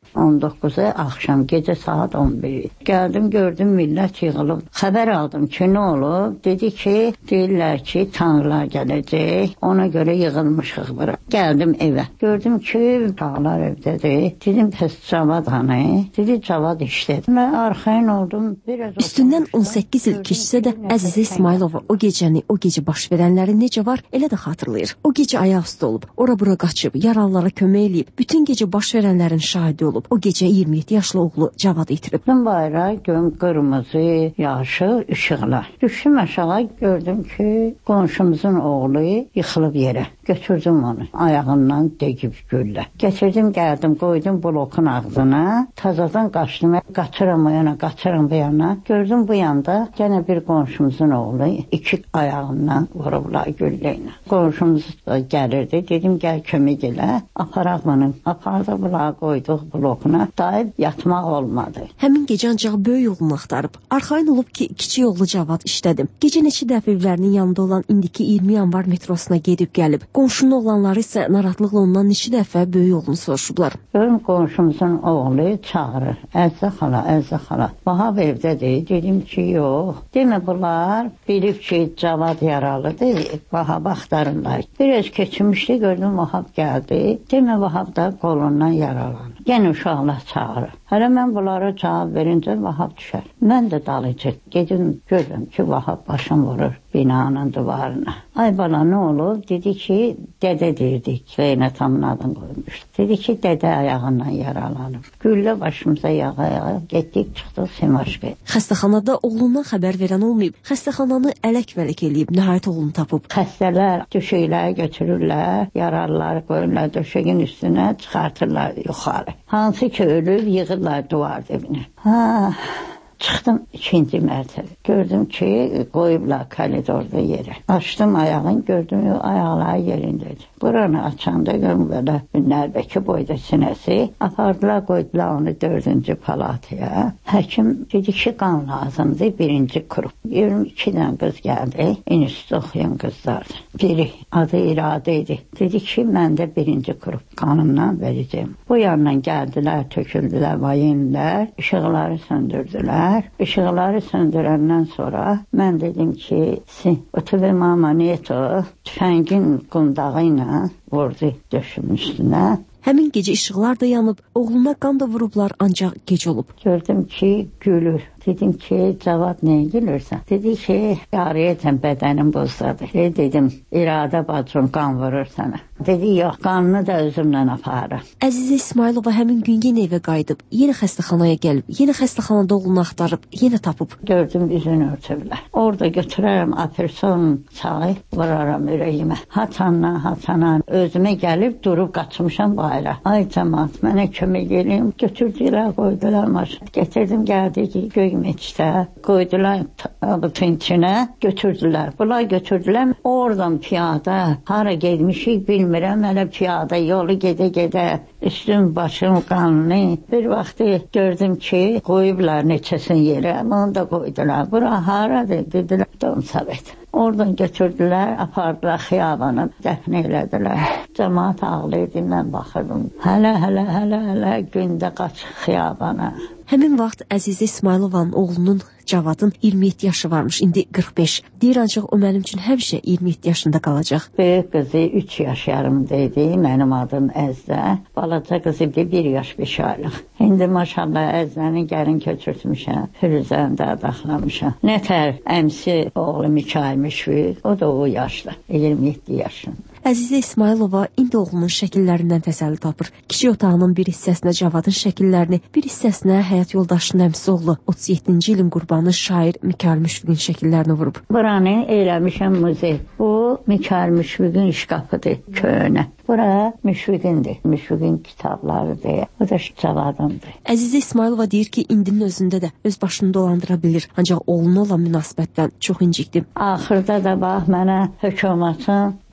on doqquzu axşam, gecə saat on bir. Gəldim, gördüm millət yığılıb. Xəbər aldım ki, nə olub? Dedi ki, deyirlər ki, tanrılar gələcək. Ona görə yığılmışıq bura. Gəldim evə. Gördüm ki, dağlar evdədir. Dedim, pəs Cavad hanı? Dedi, Cavad işlədi. Mən arxayın oldum. Biraz Üstündən on səkkiz il keçsə də Əzizə İsmailova o gecəni, o gecə baş verənləri necə var, elə də xatırlayır. O gecə ayaqüstə olub, ora-bura qaçıb, yaralılara kömək eləyib, bütün gecə baş verənlərin şahidi olub. O gecə iyirmi yeddi yaşlı oğlu Cavad itirib. Bütün bayrağı göm qırmızı, yaşıl işıqlar. Düşdüm aşağı, gördüm ki, qonşumuzun oğlu yıxılıb yerə. Götürdüm onu, ayağından degib güllə. Getirdim, gəldim, qoydum blokun ağzına, tazadan qaçdım, qaçıram o yana, qaçıram bu yana. Gördüm bu yanda gene bir qonşumuzun oğlu iki ayağından vurublar güllə ilə. Qonşumuz da gəlirdi, dedim, gəl kömək elə, aparaq bunu. Apardı bunları qoyduq blokuna, daib yatmaq olmadı. Həmin gecə ancaq böyük oğlunu axtarıb. Arxayın olub ki, kiçik oğlu Cavad işlədim. Gecə neçə dəfə evlərinin yanında olan indiki iyirmi yanvar metrosuna gedib gəlib. Qonşunun oğlanları isə narahatlıqla ondan neçə dəfə böyük oğlunu soruşublar. Görüm qonşumuzun oğlu çağırır. Əzizə xala, Əzizə xala. Vahab evdədir. Dedim ki, yox. Demə bunlar bilib ki, Cavad yaralıdır. Vahab axtarırlar. Biraz keçmişdi, gördüm Vahab gəldi. Demə Vahab da qolundan yaralanır. Yenə uşaqlar çağırır. Hələ mən bunlara cavab verincə Vahab düşər. Mən də dalıcı gedim, görürüm ki, Vahab başım vurur binanın divarına. Ay bala, nə olub? Dedi ki, dədə deyirdik. Zeynət hamın adını qoymuşdu. Dedi ki, dədə ayağından yaralanıb. Güllə başımıza yağa-yağa getdik, çıxdıq Simaşqaya. Xəstəxanada oğlundan xəbər verən olmayıb. Xəstəxananı ələk-vələk eləyib, nəhayət oğlunu tapıb. Xəstələr döşəkləri götürürlər, yaralıları qoyurlar döşəyin üstünə, çıxartırlar yuxarı. Hansı ki, ölüb, yığırlar duvar dibinə. Ha, çıxdım ikinci mərtəbə. Gördüm ki, qoyublar koridorda yerə. Açdım ayağını, gördüm ayaqları yerindədir. Buranı açanda görüm belə nərbəki boyda sinəsi. Apardılar, qoydular onu dördüncü palataya. Həkim dedi ki, qan lazımdır, birinci qrup. yirmi iki dənə qız gəldi, institut oxuyan qızlardır. Biri adı İradə idi. Dedi ki, məndə birinci qrup qanımdan verəcəm. Bu yandan gəldilər, töküldülər, vayinlər, işıqları söndürdülər. İşıqları söndürəndən sonra mən dedim ki, ötübə mama neto, tüfəngin qundağı ilə vurdu döşümün üstünə. Həmin gecə işıqlar da yanıb, oğluna qan da vurublar, ancaq gec olub. Gördüm ki, gülür. Dedim ki, Cavad nəyə gülürsən? Dedi ki, yarıyəcəm bədənim buzdadır. E, dedim, İradə bacım qan vurur sənə. Dedi, yox, qanını da özümlə aparır. Əzizə İsmailova həmin gün yenə evə qayıdıb, yenə xəstəxanaya gəlib, yenə xəstəxanada oğlunu axtarıb, yenə tapıb. Gördüm, üzünü örtüblər. Orada götürərəm aperson çayı, vuraram ürəyimə. Haçanla, haçana özümə gəlib, durub qaçmışam bayra. Ay cəmat, mənə kömək eləyim. Götürdülər, qoydular maşın. Getirdim, gəldi ki, göy meçdə, qoydular tabutun içinə, götürdülər. Bunlar götürdülər. Oradan piyada, hara gelmişik bilmirəm, hələ piyada yolu gedə-gedə, üstüm, başım, qanını. Bir vaxtı gördüm ki, qoyublar neçəsin yerə, onu da qoydular. Bura haradır, dedilər, Domsavet. Oradan götürdülər, apardılar xiyabana, dəfn elədilər. Cəmaat ağlayırdı, mən baxırdım. Hələ, hələ, hələ, hələ gündə qaç xiyabana. Həmin vaxt Əzizə İsmailovanın oğlunun Cavadın iyirmi yeddi yaşı varmış, indi qırx beş. Deyir, ancaq o mənim üçün həmişə iyirmi yeddi yaşında qalacaq. Böyük qızı üç yaş yarımda idi, mənim adım Əzdə. Balaca qızı bir yaş beş aylıq. İndi maşallah Əzdəni gəlin köçürtmüşəm, Firuzəni də adaxlamışam. Nətər əmsi oğlu Mikail Müşfiq, o da o yaşda, iyirmi yeddi yaşında. Əzizə İsmailova indi oğlunun şəkillərindən təsəlli tapır. Kiçik otağının bir hissəsinə Cavadın şəkillərini, bir hissəsinə həyat yoldaşının əmsi oğlu, otuz yeddinci ilin qurbanı şair Mikail Müşfiqin şəkillərini vurub. Buranı eləmişəm muzey. Bu Mikail Müşfiqin işqapıdır, köhnə. Bura Müşfiqindir, Müşfiqin kitablarıdır, o da Cavadındır. Əzizə İsmailova deyir ki, indinin özündə də öz başını dolandıra bilir, ancaq oğluna olan münasibətdən çox incikdir. Axırda da bax, mənə hökumətin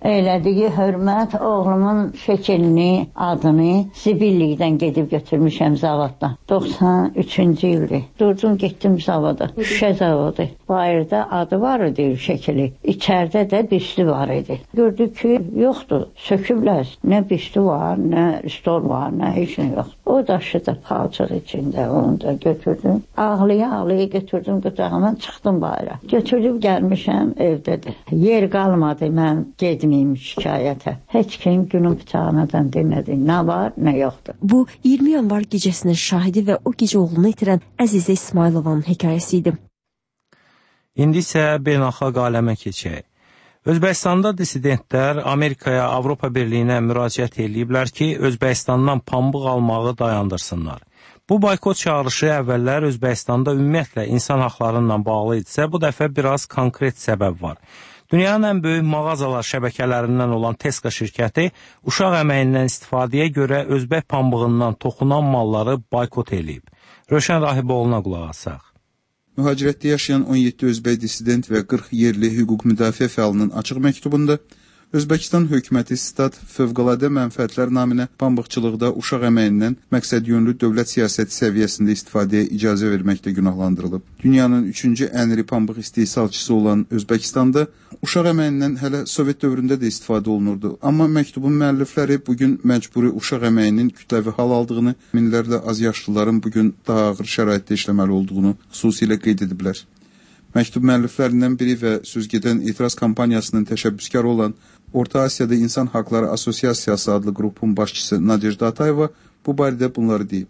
Elədiyi hörmət oğlumun şəkilini, adını zibillikdən gedib götürmüşəm zavoddan. doxsan üçüncü ildir. Durdum, getdim zavoda. Şüşə zavodu. Bayırda adı var idi şəkili. İçəridə də büstü var idi. Gördük ki, yoxdur. Söküblər. Nə büstü var, nə stol var, nə heç nə yox. O daşı da palçıq içində, onu da götürdüm. Ağlaya-ağlaya götürdüm qucağıma, çıxdım bayıra. Götürüb gəlmişəm, evdədir. Yer qalmadı, mən gedməyim şikayətə. Heç kim günün bıçağınadan demədi, nə var, nə yoxdur. Bu, iyirmi yanvar gecəsinin şahidi və o gecə oğlunu itirən Əzizə İsmailovanın hekayəsi idi. İndi isə beynəlxalq aləmə keçək. Özbəkistanda dissidentlər Amerikaya, Avropa Birliyinə müraciət ediblər ki, Özbəkistandan pambıq almağı dayandırsınlar. Bu boykot çağrışı əvvəllər Özbəkistanda ümumiyyətlə insan haqlarıyla bağlı idisə, bu dəfə biraz konkret səbəb var. Dünyanın ən böyük mağazalar şəbəkələrindən olan Tesco şirkəti uşaq əməyindən istifadəyə görə özbək pambığından toxunan malları boykot edib. Röşən Rahiboğlu'na qulaq asaq. Mühacirətdə yaşayan on yeddi özbək dissident və qırx yerli hüquq müdafiə fəalının açıq məktubunda Özbəkistan hökuməti stat fövqəladə mənfəətlər naminə pambıqçılıqda uşaq əməyindən məqsədyönlü dövlət siyasəti səviyyəsində istifadəyə icazə verməkdə günahlandırılıb. Dünyanın üçüncü ən iri pambıq istehsalçısı olan Özbəkistanda uşaq əməyindən hələ Sovet dövründə də istifadə olunurdu. Amma məktubun müəllifləri bugün məcburi uşaq əməyinin kütləvi hal aldığını, minlərlə az yaşlıların bugün daha ağır şəraitdə işləməli olduğunu xüsusilə qeyd ediblər. Məktub müəlliflərindən biri və sözgedən etiraz kampaniyasının təşəbbüskarı olan Orta Asiyada İnsan Haqları Asosiasiyası adlı qrupun başçısı Nadejda Atayeva bu barədə bunları deyib.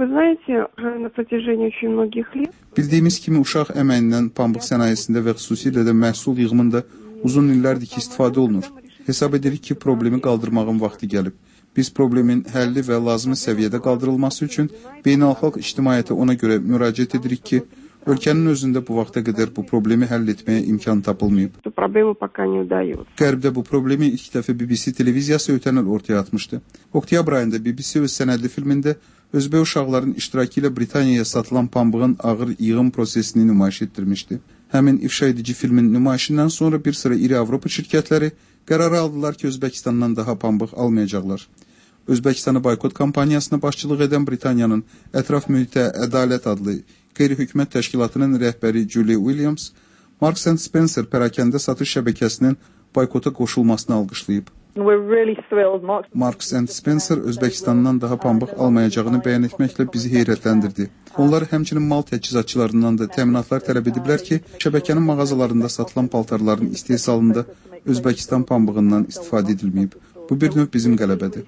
Bildiyimiz kimi uşaq əməyindən pambıq sənayesində və xüsusilə də məhsul yığımında uzun illərdir ki, istifadə olunur. Hesab edirik ki, problemi qaldırmağın vaxtı gəlib. Biz problemin həlli və lazımi səviyyədə qaldırılması üçün beynəlxalq ictimaiyyətə ona görə müraciət edirik ki, ölkənin özündə bu vaxta qədər bu problemi həll etməyə imkan tapılmayıb. Qərbdə bu problemi ilk dəfə B B C televiziyası ötən il ortaya atmışdı. Oktyabr ayında B B C öz sənədli filmində özbək uşaqların iştirakı ilə Britaniyaya satılan pambığın ağır yığım prosesini nümayiş etdirmişdi. Həmin ifşa edici filmin nümayişindən sonra bir sıra iri Avropa şirkətləri qərarı aldılar ki, Özbəkistandan daha pambıq almayacaqlar. Özbəkistanı boykot kampaniyasına başçılıq edən Britaniyanın Ətraf Mühitə Ədalət adlı qeyri-hökumət təşkilatının rəhbəri Julie Williams, Marks and Spencer pərakəndə satış şəbəkəsinin boykota qoşulmasını alqışlayıb. Marks and Spencer Özbəkistandan daha pambıq almayacağını bəyan etməklə bizi heyrətləndirdi. Onlar həmçinin mal təchizatçılarından da təminatlar tələb ediblər ki, şəbəkənin mağazalarında satılan paltarların istehsalında Özbəkistan pambığından istifadə edilməyib. Bu bir növ bizim qələbədir.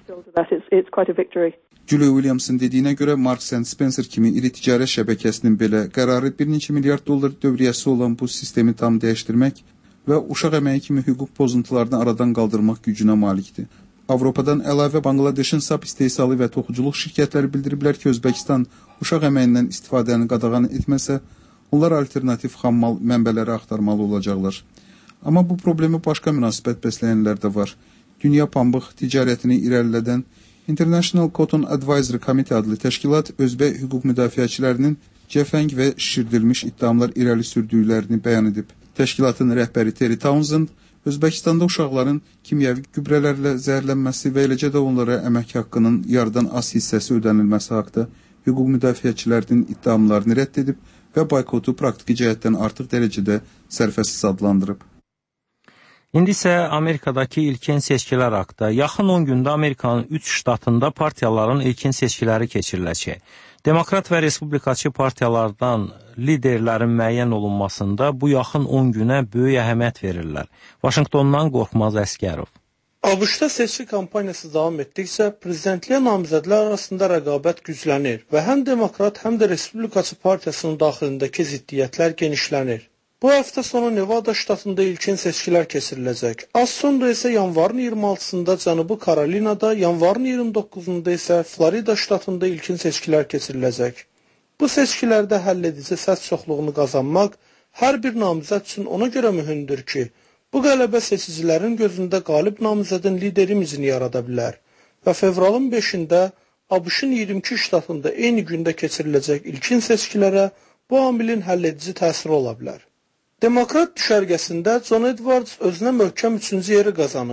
Julie Williams'ın dediyinə görə Marks and Spencer kimi iri ticarət şəbəkəsinin belə qərarı bir neçə milyard dollar dövriyyəsi olan bu sistemi tam dəyişdirmək və uşaq əməyi kimi hüquq pozuntularını aradan qaldırmaq gücünə malikdir. Avropadan əlavə Bangladeşin sap istehsalı və toxuculuq şirkətləri bildiriblər ki, Özbəkistan uşaq əməyindən istifadəni qadağan etməsə, onlar alternativ xammal mənbələri axtarmalı olacaqlar. Amma bu problemi başqa münasibət bəsləyənlər də var. Dünya pambıq ticarətini irəlilədən International Cotton Advisory Committee adlı təşkilat özbək hüquq müdafiəçilərinin cəfəng və şişirdilmiş iddiamlar irəli sürdüklərini bəyan edib. Təşkilatın rəhbəri Terry Townsend, Özbəkistanda uşaqların kimyəvi gübrələrlə zəhərlənməsi və eləcə də onlara əmək haqqının yarıdan az hissəsi ödənilməsi haqda hüquq müdafiəçilərinin iddiamlarını rədd edib və boykotu praktiki cəhətdən artıq dərəcədə sərfəsiz adlandırıb. İndi isə Amerikadakı ilkin seçkilər haqda. Yaxın on gündə Amerikanın üç ştatında partiyaların ilkin seçkiləri keçiriləcək. Demokrat və respublikaçı partiyalardan liderlərin müəyyən olunmasında bu yaxın on günə böyük əhəmiyyət verirlər. Vaşinqtondan Qorxmaz Əsgərov. ABŞ-da seçki kampaniyası davam etdikcə prezidentliyə namizədlər arasında rəqabət güclənir və həm demokrat, həm də respublikaçı partiyasının daxilindəki ziddiyyətlər genişlənir. Bu həftə sonu Nevada ştatında ilkin seçkilər keçiriləcək. Az sonra isə yanvarın iyirmi altısında Cənubi Karolinada, yanvarın iyirmi doqquzunda isə Florida ştatında ilkin seçkilər keçiriləcək. Bu seçkilərdə həlledici səs çoxluğunu qazanmaq hər bir namizəd üçün ona görə mühümdür ki, bu qələbə seçicilərin gözündə qalib namizədin lider imicini yarada bilər və fevralın beşində ABŞ-ın iyirmi iki ştatında eyni gündə keçiriləcək ilkin seçkilərə bu amilin həlledici təsiri ola bilər. Demokrat düşərgəsində John Edwards özünə möhkəm üçüncü yeri qazanıb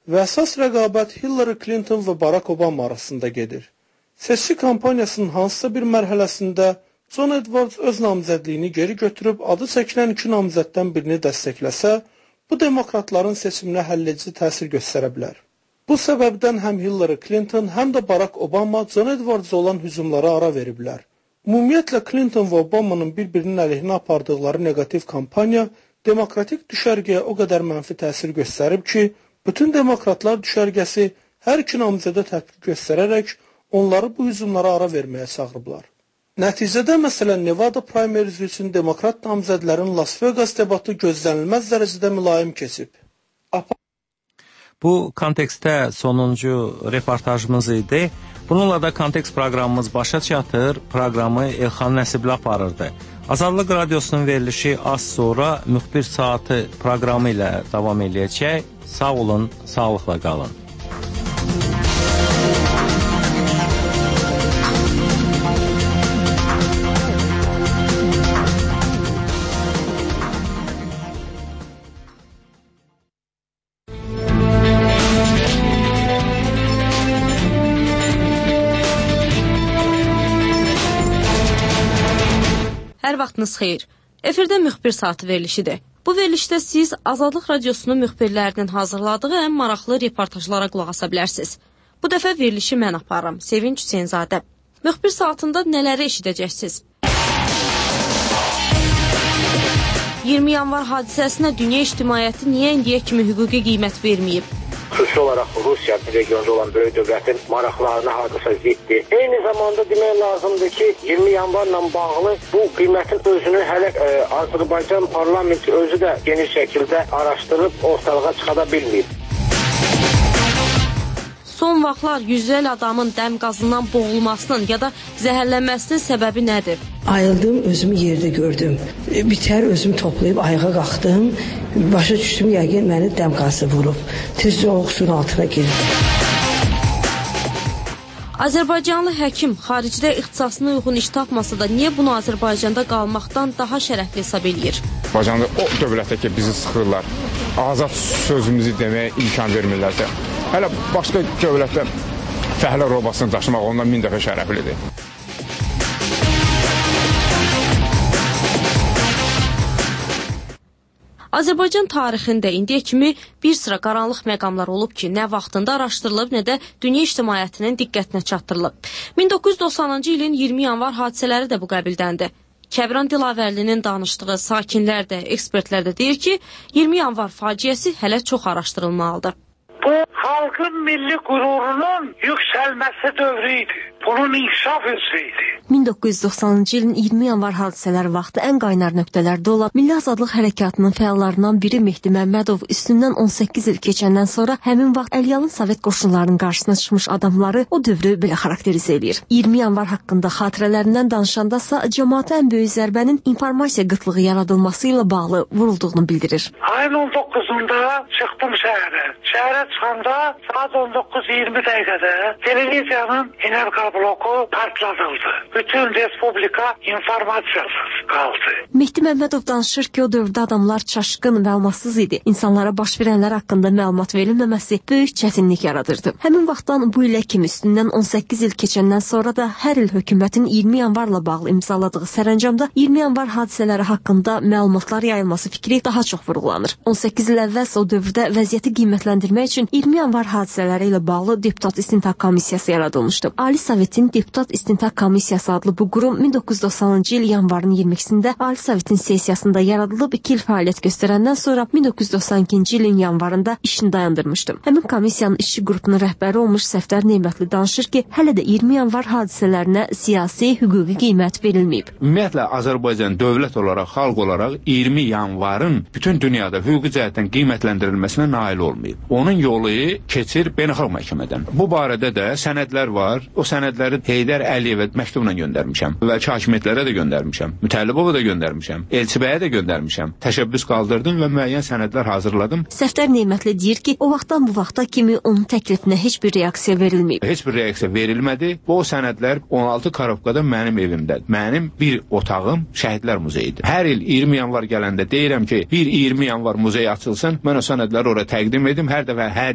və əsas rəqabət Hillary Clinton və Barack Obama arasında gedir. Seçki kampaniyasının hansısa bir mərhələsində John Edwards öz namizədliyini geri götürüb adı çəkilən iki namizəddən birini dəstəkləsə, bu demokratların seçiminə həlledici təsir göstərə bilər. Bu səbəbdən həm Hillary Clinton, həm də Barack Obama John Edwards olan hücumlara ara veriblər. Ümumiyyətlə Clinton və Obamanın bir-birinin əleyhinə apardıqları negativ kampaniya demokratik düşərgəyə o qədər mənfi təsir göstərib ki, bütün demokratlar düşərgəsi hər iki namizədə tətbiq göstərərək onları bu hücumlara ara verməyə çağırıblar. Nəticədə məsələn Nevada primaries üçün demokrat namizədlərin Las Vegas debatı gözlənilməz dərəcədə mülayim keçib. Bu kontekstdə sonuncu reportajımız idi. Bununla da kontekst proqramımız başa çatır. Proqramı Elxan Nəsibli aparırdı. Azadlıq Radiosunun verilişi az sonra müxbir saatı proqramı ilə davam edəcək. Sağ olun, sağlıqla qalın. Hər vaxtınız xeyir. Efirdə müxbir saatı verilişidir. Bu verilişdə siz Azadlıq Radiosunun müxbirlərinin hazırladığı ən maraqlı reportajlara qulaq asa bilərsiniz. Bu dəfə verilişi mən aparıram, Sevinç Hüseynzadə. Müxbir saatında nələri eşidəcəksiniz? iyirmi yanvar hadisəsinə dünya ictimaiyyəti niyə indiyə kimi hüquqi qiymət verməyib? Xüsusi olaraq Rusiya regionda olan böyük dövlətin maraqlarına hadisə ziddir. Eyni zamanda demək lazımdır ki, iyirmi yanvarla bağlı bu qiymətin özünü hələ e, Azərbaycan parlamenti özü də geniş şəkildə araşdırıb ortalığa çıxada bilməyib. Son vaxtlar yüzlərlə adamın dəm qazından boğulmasının ya da zəhərlənməsinin səbəbi nədir? Ayıldım, özümü yerdə gördüm. Bitər özümü toplayıb ayağa qalxdım. Başa düşdüm, yəqin məni dəm qazı vurub. Tezcə o suyun altına girdim. Azərbaycanlı həkim xaricdə ixtisasına uyğun iş tapmasa da niyə bunu Azərbaycanda qalmaqdan daha şərəfli hesab eləyir? Azərbaycanda o dövlətdə ki, bizi sıxırlar, azad sözümüzü deməyə imkan vermirlərsə, hələ başqa dövlətdə fəhlə robasını daşımaq ondan min dəfə şərəflidir. Azərbaycan tarixində indiyə kimi bir sıra qaranlıq məqamlar olub ki, nə vaxtında araşdırılıb, nə də dünya ictimaiyyətinin diqqətinə çatdırılıb. min doqquz yüz doxsanıncı ilin iyirmi yanvar hadisələri də bu qəbildəndir. Kəbran Dilavərlinin danışdığı sakinlər də, ekspertlər də deyir ki, iyirmi yanvar faciəsi hələ çox araşdırılmalıdır. Bu, xalqın milli qürurunun yüksəlməsi dövrü idi. Bunun inkişaf üzrəydi. min doqquz yüz doxsanıncı ilin iyirmi yanvar hadisələri vaxtı ən qaynar nöqtələrdə olan Milli Azadlıq Hərəkatının fəallarından biri Mehdi Məmmədov üstündən on səkkiz il keçəndən sonra həmin vaxt Əliyalın Sovet qoşunlarının qarşısına çıxmış adamları o dövrü belə xarakterizə edir. iyirmi yanvar haqqında xatirələrindən danışandasa cəmaata ən böyük zərbənin informasiya qıtlığı yaradılması ilə bağlı vurulduğunu bildirir. Ayın on doqquzunda çıxdım şəhərə. Şəhərə çıxanda saat on doqquz iyirmi dəqiqədə televiziyanın enerji bloku partladıldı. Bütün respublika informatsiyasız qaldı. Mehdi Məmmədov danışır ki, o dövrdə adamlar çaşqın, məlumatsız idi. İnsanlara baş verənlər haqqında məlumat verilməməsi böyük çətinlik yaradırdı. Həmin vaxtdan bu ilə kimi üstündən on səkkiz il keçəndən sonra da hər il hökumətin iyirmi yanvarla bağlı imzaladığı sərəncamda iyirmi yanvar hadisələri haqqında məlumatlar yayılması fikri daha çox vurğulanır. on səkkiz il əvvəl o dövrdə vəziyyəti qiymətləndirmək üçün iyirmi yanvar hadisələri ilə bağlı deputat istintaq komissiyası yaradılmışdı. Ali Sovetin Deputat İstintaq Komissiyası adlı bu qurum min doqquz yüz doxsanıncı il yanvarın iyirmi ikisində Ali Sovetin sessiyasında yaradılıb iki il fəaliyyət göstərəndən sonra min doqquz yüz doxsan ikinci ilin yanvarında işini dayandırmışdı. Həmin komissiyanın işçi qrupunun rəhbəri olmuş Səfdər Neymətli danışır ki, hələ də iyirmi yanvar hadisələrinə siyasi, hüquqi qiymət verilməyib. Ümumiyyətlə Azərbaycan dövlət olaraq, xalq olaraq iyirmi yanvarın bütün dünyada hüquqi cəhətdən qiymətləndirilməsinə nail olmayıb. Onun yolu keçir beynəlxalq məhkəmədən. Bu barədə də sənədlər var. O sənədləri Heydər Əliyevə məktubla göndərmişəm və hakimiyyətlərə də göndərmişəm. Mütəllibova da göndərmişəm. Elçibəyə də göndərmişəm. Təşəbbüs qaldırdım və müəyyən sənədlər hazırladım. Səfdər Neymətli deyir ki, o vaxtdan bu vaxta kimi onun təklifinə heç bir reaksiya verilməyib. Heç bir reaksiya verilmədi. Bu sənədlər on altı Karovkada mənim evimdədir. Mənim bir otağım Şəhidlər Muzeyidir. Hər il iyirmi yanvar gələndə deyirəm ki, bir iyirmi yanvar muzeyi açılsın. Mən o sənədləri oraya təqdim edim. Hər dəfə hə deyirlər.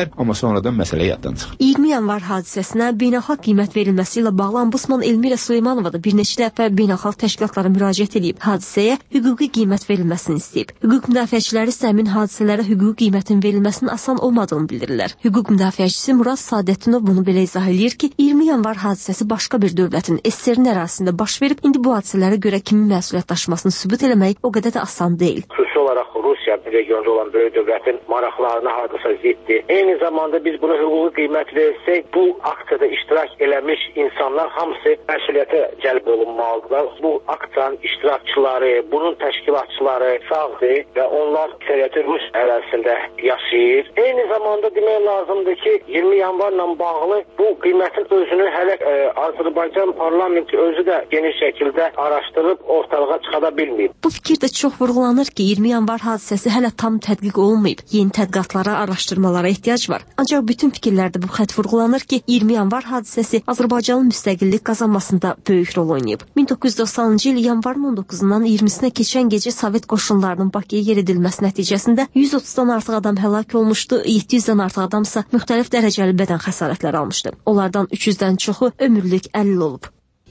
amma sonradan məsələ yaddan çıxır. iyirmi yanvar hadisəsinə beynəlxalq qiymət verilməsi ilə bağlı Ombudsman Elmira Süleymanova da bir neçə dəfə beynəlxalq təşkilatlara müraciət edib. Hadisəyə hüquqi qiymət verilməsini istəyib. Hüquq müdafiəçiləri isə həmin hadisələrə hüquqi qiymətin verilməsinin asan olmadığını bildirirlər. Hüquq müdafiəçisi Murad Sadəddinov bunu belə izah edir ki, iyirmi yanvar hadisəsi başqa bir dövlətin S S R-in ərazisində baş verib, indi bu hadisələrə görə kimin məsuliyyət daşımasını sübut eləmək o qədər də asan deyil. Xüsusi olaraq Rusiya regionda olan böyük dövlətin maraqlarına hardasa ziddir. Eyni zamanda biz buna hüquqi qiymət versək, bu aksiyada iştirak eləmiş insanlar hamısı məsuliyyətə cəlb olunmalıdırlar. Bu aksiyanın iştirakçıları, bunun təşkilatçıları sağdır və onlar əksəriyyəti Rus ərazisində yaşayır. Eyni zamanda demək lazımdır ki, iyirmi yanvarla bağlı bu qiymətin özünü hələ e, Azərbaycan parlamenti özü də geniş şəkildə araşdırıb ortalığa çıxada bilməyib. Bu fikir də çox vurğulanır ki, iyirmi yanvar hadisəsi hələ tam tədqiq olunmayıb. Yeni tədqiqatlara, araşdırmalara ehtiyac var. Ancaq bütün fikirlərdə bu xətt vurğulanır ki, iyirmi yanvar hadisəsi Azərbaycanın müstəqillik qazanmasında böyük rol oynayıb. min doqquz yüz doxsanıncı il yanvarın on doqquzundan iyirmisinə keçən gecə Sovet qoşunlarının Bakıya yeridilməsi nəticəsində yüz otuzdan artıq adam həlak olmuşdu, yeddi yüzdən artıq adamsa müxtəlif dərəcəli bədən xəsarətləri almışdı. Onlardan üç yüzdən çoxu ömürlük əlil olub.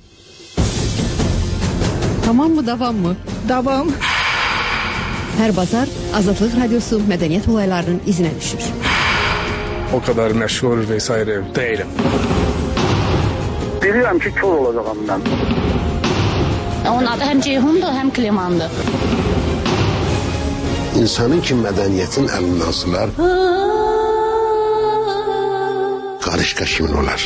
Tamam mı, davam mı? Davam. Hər bazar Azadlıq Radiosu mədəniyyət olaylarının izinə düşür. O kadar məşğul vesaire değilim. Bilirəm ki, kör olacağım mən. Onun adı həm Ceyhundur, həm Klimandır. İnsanın ki mədəniyyətin əlindən asılar, qarışqa kimin olar?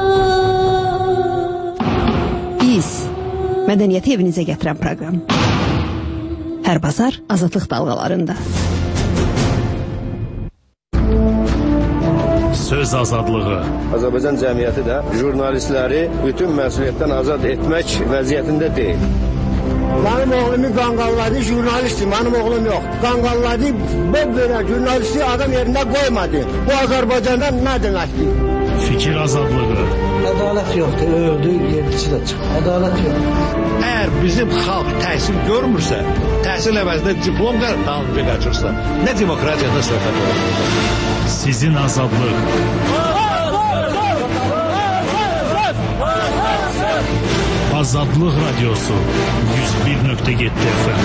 Biz mədəniyyəti evinizə gətirən proqram. Hər bazar Azadlıq dalğalarında. Söz azadlığı. Azərbaycan cəmiyyəti də jurnalistləri bütün məsuliyyətdən azad etmək vəziyyətində deyil. Mənim oğlumu qanqalladı, jurnalistdir, mənim oğlum yox. Qanqalladı, belə jurnalisti adam yerində qoymadı. Bu Azərbaycanda nə deməkdir? Fikir azadlığı. Ədalət yoxdur, öldü, yerdisi də çıxır. Ədalət yoxdur. Əgər bizim xalq təhsil görmürsə, təhsil əvəzində diplom qanunu qaçırsa, nə demokratiyada söhbət olur? Sizin azadlıq. Azadlıq Radiosu yüz bir nöqtə yeddi F M.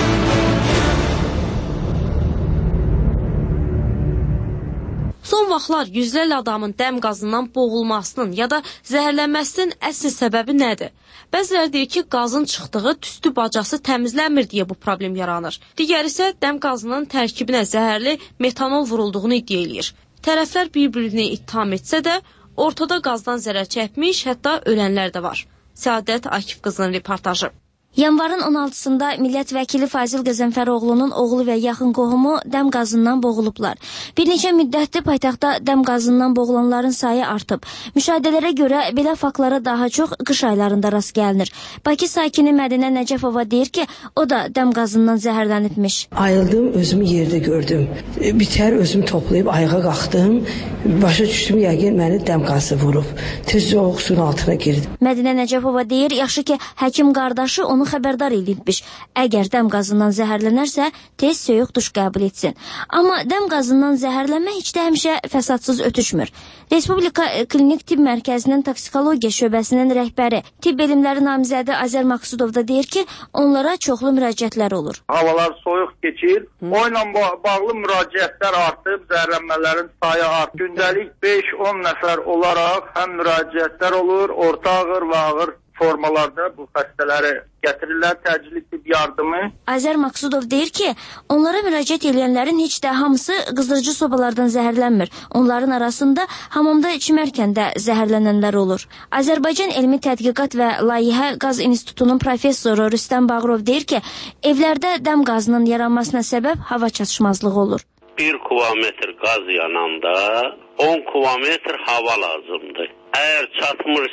Son vaxtlar yüzlərlə adamın dəm qazından boğulmasının ya da zəhərlənməsinin əsl səbəbi nədir? Bəziləri deyir ki, qazın çıxdığı tüstü bacası təmizlənmir deyə bu problem yaranır. Digər isə dəm qazının tərkibinə zəhərli metanol vurulduğunu iddia eləyir. Tərəflər bir-birini ittiham etsə də, ortada qazdan zərər çəkmiş, hətta ölənlər də var. Səadət Akif qızının reportajı. Yanvarın on altısında millət vəkili Fazil Qəzənfəroğlu'nun oğlu və yaxın qohumu dəm qazından boğulublar. Bir neçə müddətdir paytaxtda dəm qazından boğulanların sayı artıb. Müşahidələrə görə belə faktlara daha çox qış aylarında rast gəlinir. Bakı sakini Mədinə Nəcəfova deyir ki, o da dəm qazından zəhərlənibmiş. Ayıldım, özümü yerdə gördüm. Bitər özümü toplayıb ayağa qalxdım. Başa düşdüm, yəqin məni dəm qazı vurub. Tez soğuq suyun altına girdim. Mədinə Nəcəfova deyir, yaxşı ki, həkim qardaşı onu xəbərdar edilmiş. Əgər dəm qazından zəhərlənərsə, tez soyuq duş qəbul etsin. Amma dəm qazından zəhərlənmə heç də həmişə fəsadsız ötüşmür. Respublika Klinik Tibb Mərkəzinin toksikologiya şöbəsinin rəhbəri, tibb elmləri namizədi Azər Maqsudov da deyir ki, onlara çoxlu müraciətlər olur. Havalar soyuq keçir, o ilə bağlı müraciətlər artıb, zəhərlənmələrin sayı artıb. Gündəlik beş on nəfər olaraq həm müraciətlər olur, orta ağır və ağır formalarda bu xəstələri gətirirlər, təcili tibb yardımı. Azər Maqsudov deyir ki, onlara müraciət edənlərin heç də hamısı qızdırıcı sobalardan zəhərlənmir. Onların arasında hamamda çimərkən də zəhərlənənlər olur. Azərbaycan Elmi Tədqiqat və Layihə Qaz İnstitutunun professoru Rüstəm Bağırov deyir ki, evlərdə dəm qazının yaranmasına səbəb hava çatışmazlığı olur. Bir kubometr qaz yananda on kubometr hava lazımdır. Əgər çatmırsa,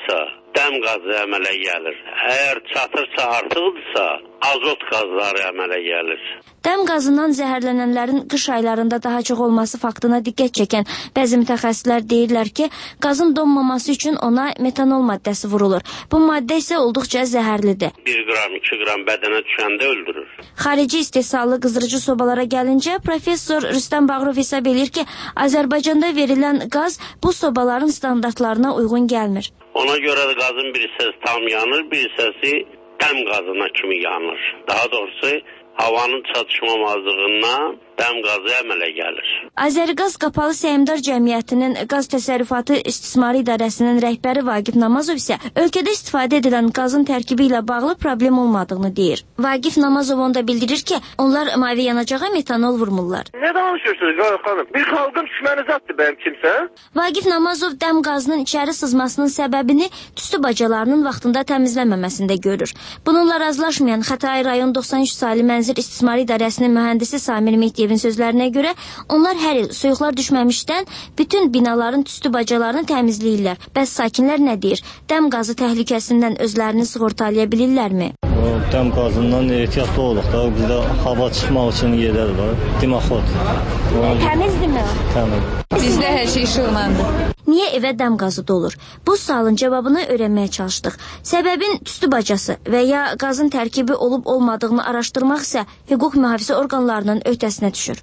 dəm qazı əmələ gəlir. Əgər çatırsa artıqdırsa, azot qazları əmələ gəlir. Dəm qazından zəhərlənənlərin qış aylarında daha çox olması faktına diqqət çəkən bəzi mütəxəssislər deyirlər ki, qazın donmaması üçün ona metanol maddəsi vurulur. Bu maddə isə olduqca zəhərlidir. bir qram, iki qram bədənə düşəndə öldürür. Xarici istehsallı qızdırıcı sobalara gəlincə, professor Rüstəm Bağırov hesab edir ki, Azərbaycanda verilən qaz bu sobaların standartlarına uyğun gəlmir. Ona görə də qazın bir hissəsi tam yanır, bir hissəsi dəm qazına kimi yanır. Daha doğrusu, havanın çatışmamazlığından dəm qazı əmələ gəlir. Azəriqaz Qapalı Səhmdar Cəmiyyətinin Qaz Təsərrüfatı İstismarı İdarəsinin rəhbəri Vaqif Namazov isə ölkədə istifadə edilən qazın tərkibi ilə bağlı problem olmadığını deyir. Vaqif Namazov onda bildirir ki, onlar mavi yanacağa metanol vurmurlar. Nə danışırsınız Vaqif xanım? Bir xalqın düşmənizatdır bəyəm kimsə? Vaqif Namazov dəm qazının içəri sızmasının səbəbini tüstü bacalarının vaxtında təmizlənməməsində görür. Bununla razılaşmayan Xətai rayon doxsan üç saylı Mənzil İstismarı İdarəsinin mühəndisi Samir Mehdiyevin sözlərinə görə onlar hər il soyuqlar düşməmişdən bütün binaların tüstü bacalarını təmizləyirlər. Bəs sakinlər nə deyir? Dəm qazı təhlükəsindən özlərini sığortalaya bilirlərmi? O dəm qazından ehtiyatlı oluq da, bizdə hava çıxmaq üçün yerlər var. Dimaxot. Təmizdirmi? Təmiz. Bizdə hər şey işıqlandı. Niyə evə dəm qazı dolur? Bu sualın cavabını öyrənməyə çalışdıq. Səbəbin tüstü bacası və ya qazın tərkibi olub olmadığını araşdırmaq isə hüquq mühafizə orqanlarının öhdəsinə düşür.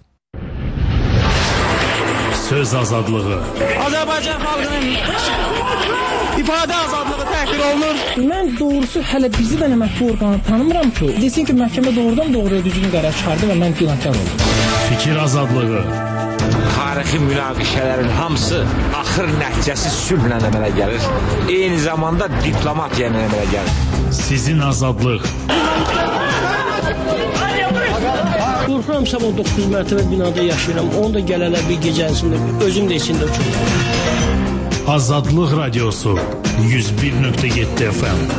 Söz azadlığı. Azərbaycan xalqının ifadə azadlığı təhqir olunur. Mən doğrusu hələ bizi də mətbu orqanı tanımıram ki, desin ki, məhkəmə doğrudan doğruya düzgün qərar çıxardı və mən günahkar oldum. Fikir azadlığı. Tarixi münaqişələrin hamısı axır nəticəsi sülhlə əmələ gəlir. Eyni zamanda diplomatiya ilə əmələ gəlir. Sizin azadlıq. Qorxuram, sabah doqquz mərtəbə binada yaşayıram. Onu da gələlər bir gecəsində, özüm də içində uçurum. Azadlıq Radiosu yüz bir nöqtə yeddi F M.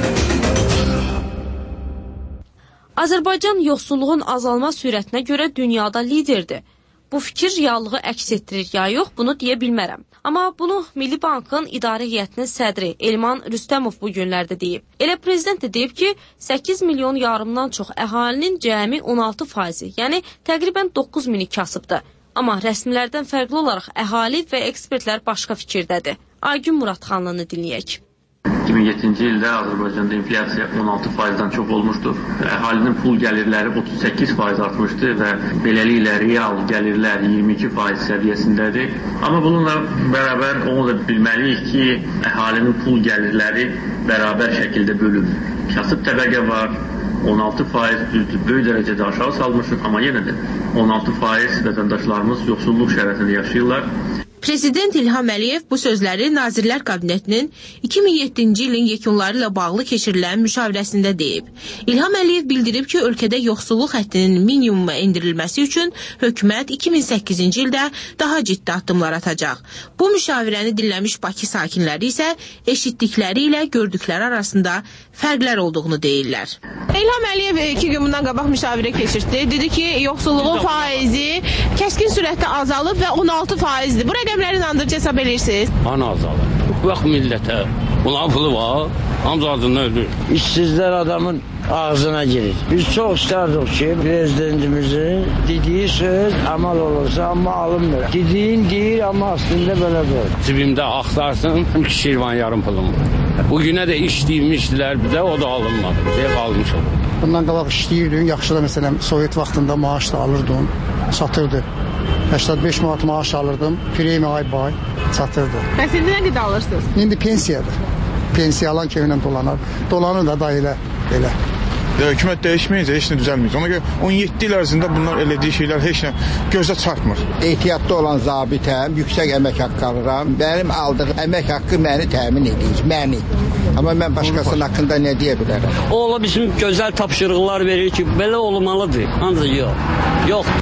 Azərbaycan yoxsulluğun azalma sürətinə görə dünyada liderdir. Bu fikir reallığı əks etdirir ya yox, bunu deyə bilmərəm. Amma bunu Milli Bankın idarə heyətinin sədri Elman Rüstəmov bu günlərdə deyib. Elə prezident də deyib ki, səkkiz milyon yarımdan çox əhalinin cəmi on altı faizi, yəni təqribən doqquz mini kasıbdır. Amma rəsmilərdən fərqli olaraq əhali və ekspertlər başqa fikirdədir. Aygün Muradxanlını dinləyək. iki min yeddinci ildə Azərbaycanda inflyasiya on altı faizdən çox olmuşdur. Əhalinin pul gəlirləri otuz səkkiz faiz artmışdır və beləliklə real gəlirlər iyirmi iki faiz səviyyəsindədir. Amma bununla bərabər onu da bilməliyik ki, əhalinin pul gəlirləri bərabər şəkildə bölünür. Kasıb təbəqə var, on altı faiz düzdür, böyük dərəcədə aşağı salmışıq, amma yenə də on altı faiz vətəndaşlarımız yoxsulluq şəraitində yaşayırlar. Prezident İlham Əliyev bu sözləri Nazirlər Kabinetinin iki min yeddinci ilin yekunları ilə bağlı keçirilən müşavirəsində deyib. İlham Əliyev bildirib ki, ölkədə yoxsulluq həddinin minimuma endirilməsi üçün hökumət iki min səkkizinci ildə daha ciddi addımlar atacaq. Bu müşavirəni dinləmiş Bakı sakinləri isə eşitdikləri ilə gördükləri arasında fərqlər olduğunu deyirlər. İlham Əliyev iki gün bundan qabaq müşavirə keçirdi. Dedi ki, yoxsulluğun faizi kəskin sürətdə azalıb və on altı faizdir. Bu rəqəmləri inandırıcı hesab edirsiniz? Ana azalır. Bax millətə, bunun pulu var, hamısı adından ölür. İşsizlər adamın ağzına girir. Biz çox istərdik ki, prezidentimizin dediyi söz əmal olursa, amma alınmır. Dediyin deyir, amma aslında belə deyil. Cibimdə axtarsın, iki şirvan yarım pulum var. Bugünə də işləymişdilər, bir də o da alınmadı. Deyə qalmış olur. Bundan qabaq işləyirdin, yaxşı da məsələn, Sovet vaxtında maaş da alırdın, satırdı. səksən beş manat maaş alırdım, premi ay-bay çatırdı. Bəs indi nə qədər alırsınız? İndi pensiyadır. Pensiya alan köylə dolanar. Dolanır da da elə. elə. Hökumət dəyişməyəcək, heç nə düzəlməyəcək. Ona görə on yeddi il ərzində bunlar elədiyi şeylər heç nə gözə çarpmır. Ehtiyatlı olan zabitəm, yüksək əmək haqqı alıram. Mənim aldığım əmək haqqı məni təmin edir, məni. Amma mən başqasının haqqında nə deyə bilərəm? O ola bizim gözəl tapşırıqlar verir ki, belə olmalıdır. Ancaq yox. Yox.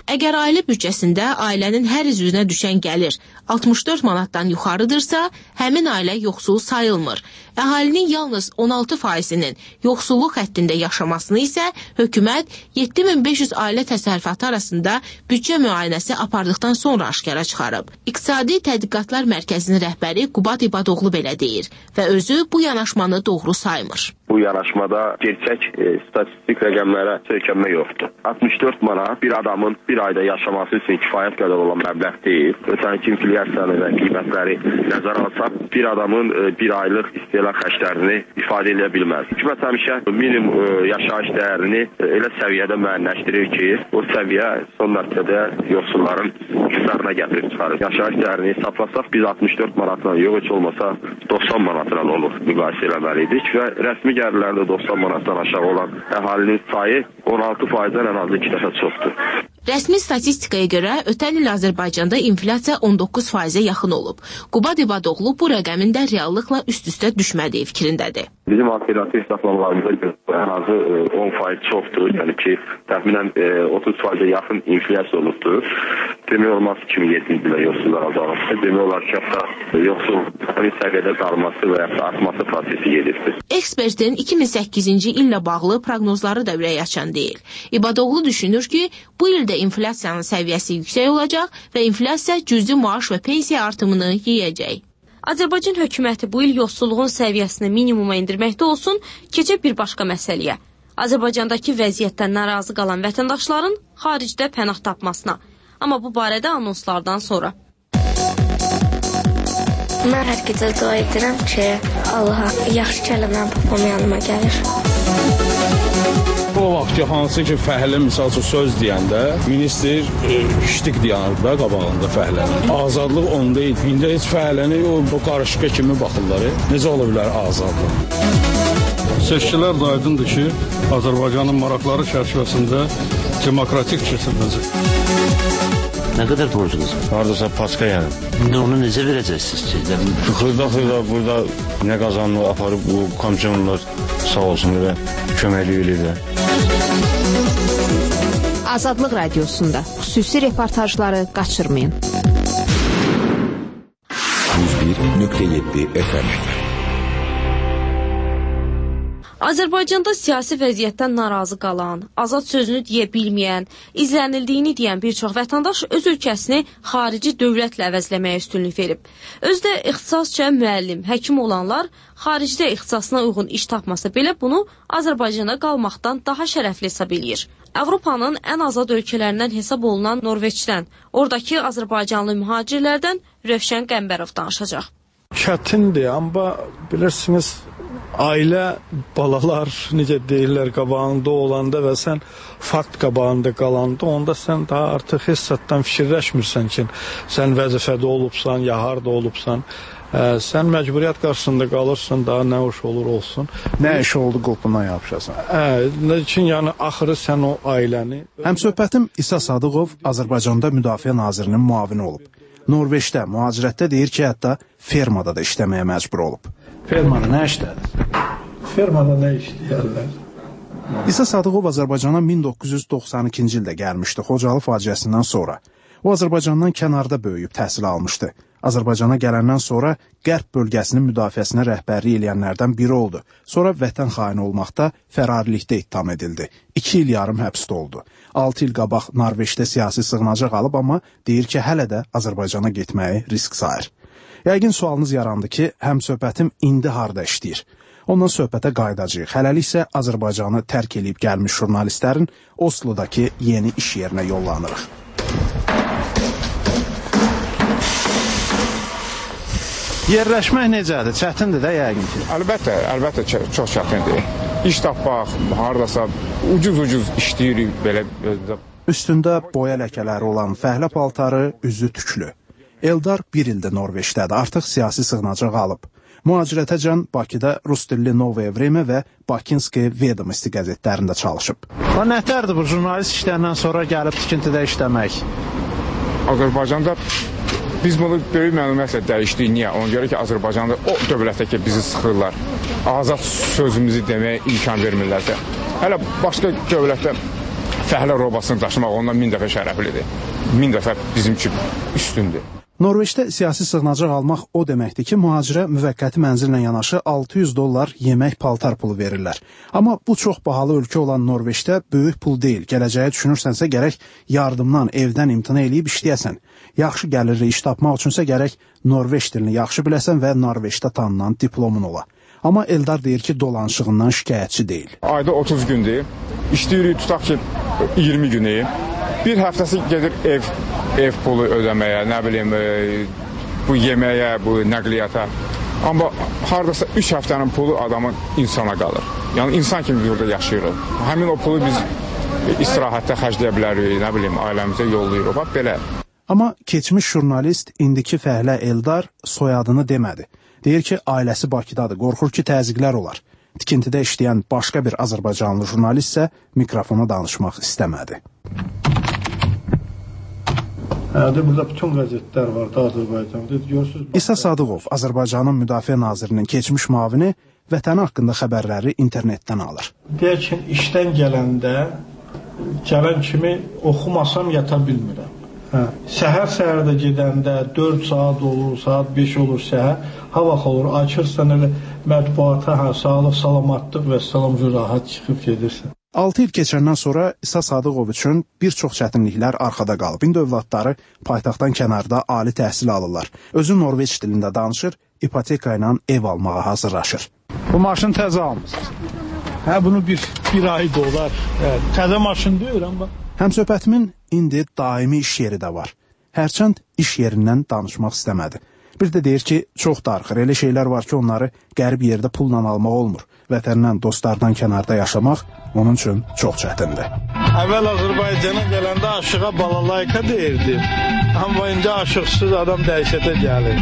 Əgər ailə büdcəsində ailənin hər üzvünə düşən gəlir altmış dörd manatdan yuxarıdırsa, həmin ailə yoxsul sayılmır. Əhalinin yalnız on altı faizinin yoxsulluq həddində yaşamasını isə hökumət yeddi min beş yüz ailə təsərrüfatı arasında büdcə müayinəsi apardıqdan sonra aşkara çıxarıb. İqtisadi Tədqiqatlar Mərkəzinin rəhbəri Qubad İbadoğlu belə deyir və özü bu yanaşmanı doğru saymır. Bu yanaşmada gerçək e, statistik rəqəmlərə söykənmə yoxdur. altmış dörd manat bir adamın bir ayda yaşaması üçün kifayət qədər olan məbləğ deyil. Ötən ki, inflyasiyanı və qiymətləri nəzərə alsaq, bir adamın e, bir aylıq istehlak xərclərini ifadə edə bilməz. Hökumət həmişə minimum e, yaşayış dəyərini e, elə səviyyədə müəyyənləşdirir ki, o səviyyə son nəticədə yoxsulların qisarına gətirib çıxarır. Yaşayış dəyərini hesablasaq, biz altmış dörd manatla yox heç olmasa doxsan manatla olur müqayisə eləməliydik və rəsmi gəlirlərdə doxsan manatdan aşağı olan əhalinin sayı on altı faizdən ən azı iki dəfə çoxdur. Rəsmi statistikaya görə ötən il Azərbaycanda inflyasiya on doqquz faizə yaxın olub. Qubad İbadoğlu bu rəqəmin də reallıqla üst-üstə düşmədiyi fikrindədir. Bizim alternativ hesablamalarımıza görə ən azı on faiz çoxdur. Yəni ki, təxminən otuz faizə yaxın inflyasiya olubdur. Demək olmaz iki min yeddinci ildə yoxsullar azalması. Demək olar ki, hətta yoxsulluğun səviyyədə qalması və ya artması prosesi gedirdir. Ekspertin iki min səkkizinci illə bağlı proqnozları da ürək açan deyil. İbadoğlu düşünür ki, bu ildə inflyasiyanın səviyyəsi yüksək olacaq və inflyasiya cüzi maaş və pensiya artımını yeyəcək. Azərbaycan hökuməti bu il yoxsulluğun səviyyəsini minimuma indirməkdə olsun, keçə bir başqa məsələyə. Azərbaycandakı vəziyyətdən narazı qalan vətəndaşların xaricdə pənah tapmasına. Amma bu barədə anonslardan sonra. Mən hər gecə dua edirəm ki, Allaha yaxşı kəlmən papam yanıma gəlir. O vaxt ki, hansı ki, fəhlə misal üçün söz deyəndə, minister ştik dayanır da qabağında fəhlənin. Azadlıq onda idi. İndi heç fəhləni o, o qarışıqa kimi baxırlar. Necə ola bilər azadlıq? Seçkilər də aydındır ki, Azərbaycanın maraqları çərçivəsində demokratik keçiriləcək. Nə qədər borcunuz var? Haradasa paska yəni. İndi onu necə verəcəksiniz ki? Xırda-xırda burada nə qazanını aparıb bu komşonlar sağ olsun və köməklik edirlər. Azadlıq Radiosunda xüsusi reportajları qaçırmayın. yüz bir nöqtə yeddi F M. Azərbaycanda siyasi vəziyyətdən narazı qalan, azad sözünü deyə bilməyən, izlənildiyini deyən bir çox vətəndaş öz ölkəsini xarici dövlətlə əvəzləməyə üstünlük verib. Özdə ixtisasca müəllim, həkim olanlar xaricdə ixtisasına uyğun iş tapmasa belə bunu Azərbaycana qalmaqdan daha şərəfli hesab eləyir. Avropanın ən azad ölkələrindən hesab olunan Norveçdən, oradakı Azərbaycanlı mühacirlərdən Rövşən Qəmbərov danışacaq. Çətindir, amma bilirsiniz, ailə, balalar, necə deyirlər, qabağında olanda və sən fakt qabağında qalanda, onda sən daha artıq hissatdan fikirləşmirsən ki, sən vəzifədə olubsan, ya harda olubsan. Ə, sən məcburiyyət qarşısında qalırsan, daha nə iş olur olsun. Nə iş oldu qulpundan yapışasan. Nə üçün, yəni, axırı sən o ailəni... Həmsöhbətim İsa Sadıqov Azərbaycanda Müdafiə Nazirinin muavini olub. Norveçdə, mühacirətdə deyir ki, hətta fermada da işləməyə məcbur olub. Fermada nə işlədir? Fermada nə işləyərlər? İsa Sadıqov Azərbaycana min doqquz yüz doxsan ikinci ildə gəlmişdi, Xocalı faciəsindən sonra. O, Azərbaycandan kənarda böyüyüb təhsil almışdı. Azərbaycana gələndən sonra Qərb bölgəsinin müdafiəsinə rəhbərlik eləyənlərdən biri oldu. Sonra vətən xaini olmaqda fərarilikdə ittiham edildi. İki il yarım həbsdə oldu. Altı il qabaq Norveçdə siyasi sığınacaq alıb, amma deyir ki, hələ də Azərbaycana getməyi risk sayır. Yəqin sualınız yarandı ki, həmsöhbətim indi harda işləyir? Ondan söhbətə qaydacağıq. Hələlik isə Azərbaycanı tərk edib gəlmiş jurnalistlərin Oslodakı yeni iş yerinə yollanırıq. Yerləşmək necədir? Çətindir də yəqin ki. Əlbəttə, əlbəttə çox çətindir. İş tapmaq, haradasa ucuz-ucuz işləyirik belə. Üstündə boya ləkələri olan fəhlə paltarı, üzü tüklü. Eldar bir ildir Norveçdədir, artıq siyasi sığınacaq alıb. Mühacirətəcən Bakıda Rusdilli Novaya Vremya və Bakinski Vedomosti qəzetlərində çalışıb. Nətərdir bu jurnalist işlərindən sonra gəlib tikintidə işləmək? Azərbaycanda biz bunu böyük məlumiyyətlə dəyişdik. Niyə? Ona görə ki, Azərbaycanda o dövlətdə ki, bizi sıxırlar. Azad sözümüzü deməyə imkan vermirlərsə. Hələ başqa dövlətdə fəhlə robasını daşımaq ondan min dəfə şərəflidir. Min dəfə bizim üçün üstündür. Norveçdə siyasi sığınacaq almaq o deməkdir ki, mühacirə müvəqqəti mənzillə yanaşı altı yüz dollar yemək paltar pulu verirlər. Amma bu çox bahalı ölkə olan Norveçdə böyük pul deyil. Gələcəyə düşünürsənsə gərək yardımdan, evdən imtina eləyib işləyəsən. Yaxşı gəlirli iş tapmaq üçünsə gərək Norveç dilini yaxşı biləsən və Norveçdə tanınan diplomun ola. Amma Eldar deyir ki, dolanışığından şikayətçi deyil. Ayda otuz gündür, işləyirik, tutaq ki, iyirmi günü. Bir həftəsi gedir ev ev pulu ödəməyə, nə bilim, e, bu yeməyə, bu nəqliyyata. Amma hardasa üç həftənin pulu adamın insana qalır. Yəni insan kimi burada yaşayırıq. Həmin o pulu biz istirahətdə xərcləyə bilərik, nə bilim, ailəmizə yollayırıq. Bax belə. Amma keçmiş jurnalist indiki fəhlə Eldar soyadını demədi. Deyir ki, ailəsi Bakıdadır, qorxur ki, təzyiqlər olar. Tikintidə işləyən başqa bir Azərbaycanlı jurnalist isə mikrofona danışmaq istəmədi. Hədə burada bütün qəzetlər var da Azərbaycanda. Görürsüz. İsa Sadıqov, Azərbaycanın Müdafiə Nazirinin keçmiş müavini, vətəni haqqında xəbərləri internetdən alır. Deyək ki, işdən gələndə gələn kimi oxumasam yata bilmirəm. Hə. Səhər səhərdə gedəndə dörd saat olur, saat beş olur səhər, ha vaxt olur, açırsan elə mətbuata, hə, sağlıq, salamatlıq və salam rahat çıxıb gedirsən. altı il keçəndən sonra İsa Sadıqov üçün bir çox çətinliklər arxada qalıb. İndi övladları paytaxtdan kənarda ali təhsil alırlar. Özü Norveç dilində danışır, ipoteka ilə ev almağa hazırlaşır. Bu maşın təzə almışsınız. Hə, bunu bir, bir ay da olar. Hə, təzə maşın deyir, amma. Həmsöhbətimin indi daimi iş yeri də var. Hərçənd iş yerindən danışmaq istəmədi. Bir də deyir ki, çox darıxır. Elə şeylər var ki, onları qərib yerdə pulla almaq olmur. Vətəndən, dostlardan kənarda yaşamaq onun üçün çox çətindir. Əvvəl Azərbaycana gələndə aşığa balalayka deyirdim. Amma indi aşıqsız adam dəhşətə gəlir.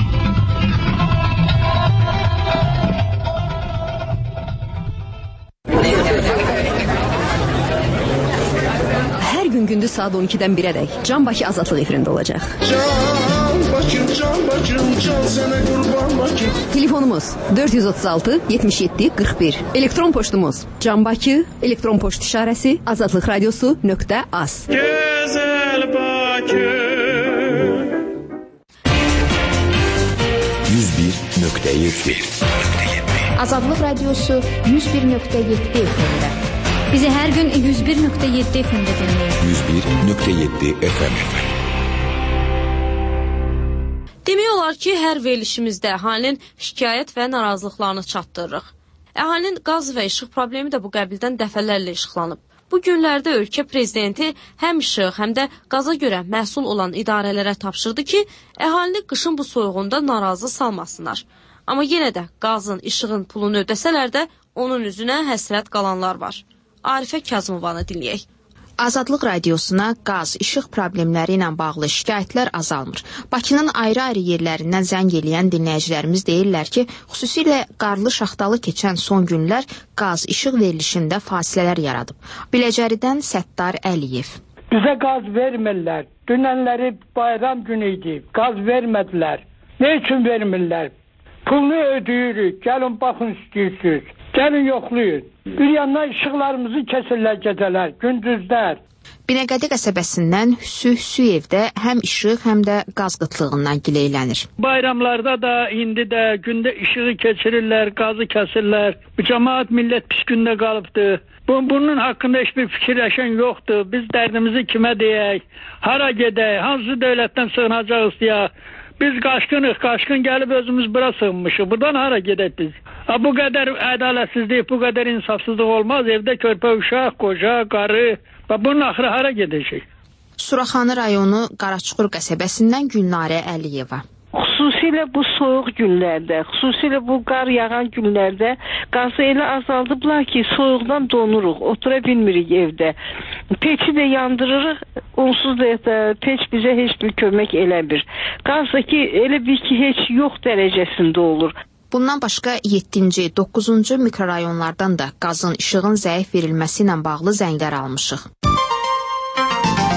Hər gün gündüz saat on ikidən birədək Can Bakı Azadlıq efirində olacaq. Can Bakım, Can Bakım, can sənə qurban Bakım. Telefonumuz dörd yüz otuz altı yetmiş yeddi qırx bir. Elektron poçtumuz Can Bakı, elektron poçt işarəsi azadlıqradiosu nöqtə az. Gözəl Bakı. yüz bir nöqtə yeddi. Azadlıq Radiosu yüz bir nöqtə yeddi efirində. Bizi hər gün yüz bir nöqtə yeddi efirində dinləyin. yüz bir nöqtə yeddi F M. Demək olar ki, hər verilişimizdə əhalinin şikayət və narazılıqlarını çatdırırıq. Əhalinin qaz və işıq problemi də bu qəbildən dəfələrlə işıqlanıb. Bu günlərdə ölkə prezidenti həm işıq, həm də qaza görə məsul olan idarələrə tapşırdı ki, əhalini qışın bu soyuğunda narazı salmasınlar. Amma yenə də qazın, işığın pulunu ödəsələr də onun üzünə həsrət qalanlar var. Arifə Kazımovanı dinləyək. Azadlıq Radiosuna qaz, işıq problemləri ilə bağlı şikayətlər azalmır. Bakının ayrı-ayrı yerlərindən zəng eləyən dinləyicilərimiz deyirlər ki, xüsusilə qarlı şaxtalı keçən son günlər qaz, işıq verilişində fasilələr yaradıb. Biləcəridən Səttar Əliyev. Bizə qaz vermirlər. Dünənləri bayram günü idi. Qaz vermədilər. Ne üçün vermirlər? Pulunu ödəyirik. Gəlin baxın istəyirsiniz. Gəlin yoxlayın. Bir yandan işıqlarımızı kəsirlər gecələr, gündüzlər. Binəqədi qəsəbəsindən Hüsü Hüsüyevdə həm işıq, həm də qaz qıtlığından gileylənir. Bayramlarda da, indi də gündə işığı keçirirlər, qazı kəsirlər. Bu cəmaat millət pis gündə qalıbdı. Bunun haqqında heç bir fikirləşən yoxdur. Biz dərdimizi kimə deyək, hara gedək, hansı dövlətdən sığınacağız deyə. Biz qaşqınıq, qaşqın gəlib özümüz bura sığınmışıq. Buradan hara gedək biz? Ha, bu qədər ədalətsizlik, bu qədər insafsızlıq olmaz. Evdə körpə uşaq, qoca, qarı. Bunun axırı hara gedəcək? Suraxanı rayonu Qaraçuxur qəsəbəsindən Gülnarə Əliyeva. Xüsusilə bu soyuq günlərdə, xüsusilə bu qar yağan günlərdə qazı elə azaldıblar ki, soyuqdan donuruq, otura bilmirik evdə. Peçi də yandırırıq, onsuz da peç bizə heç bir kömək eləmir. Qaz da ki, elə bir ki, heç yox dərəcəsində olur. Bundan başqa yeddinci, doqquzuncu mikrorayonlardan da qazın, işığın zəif verilməsi ilə bağlı zənglər almışıq.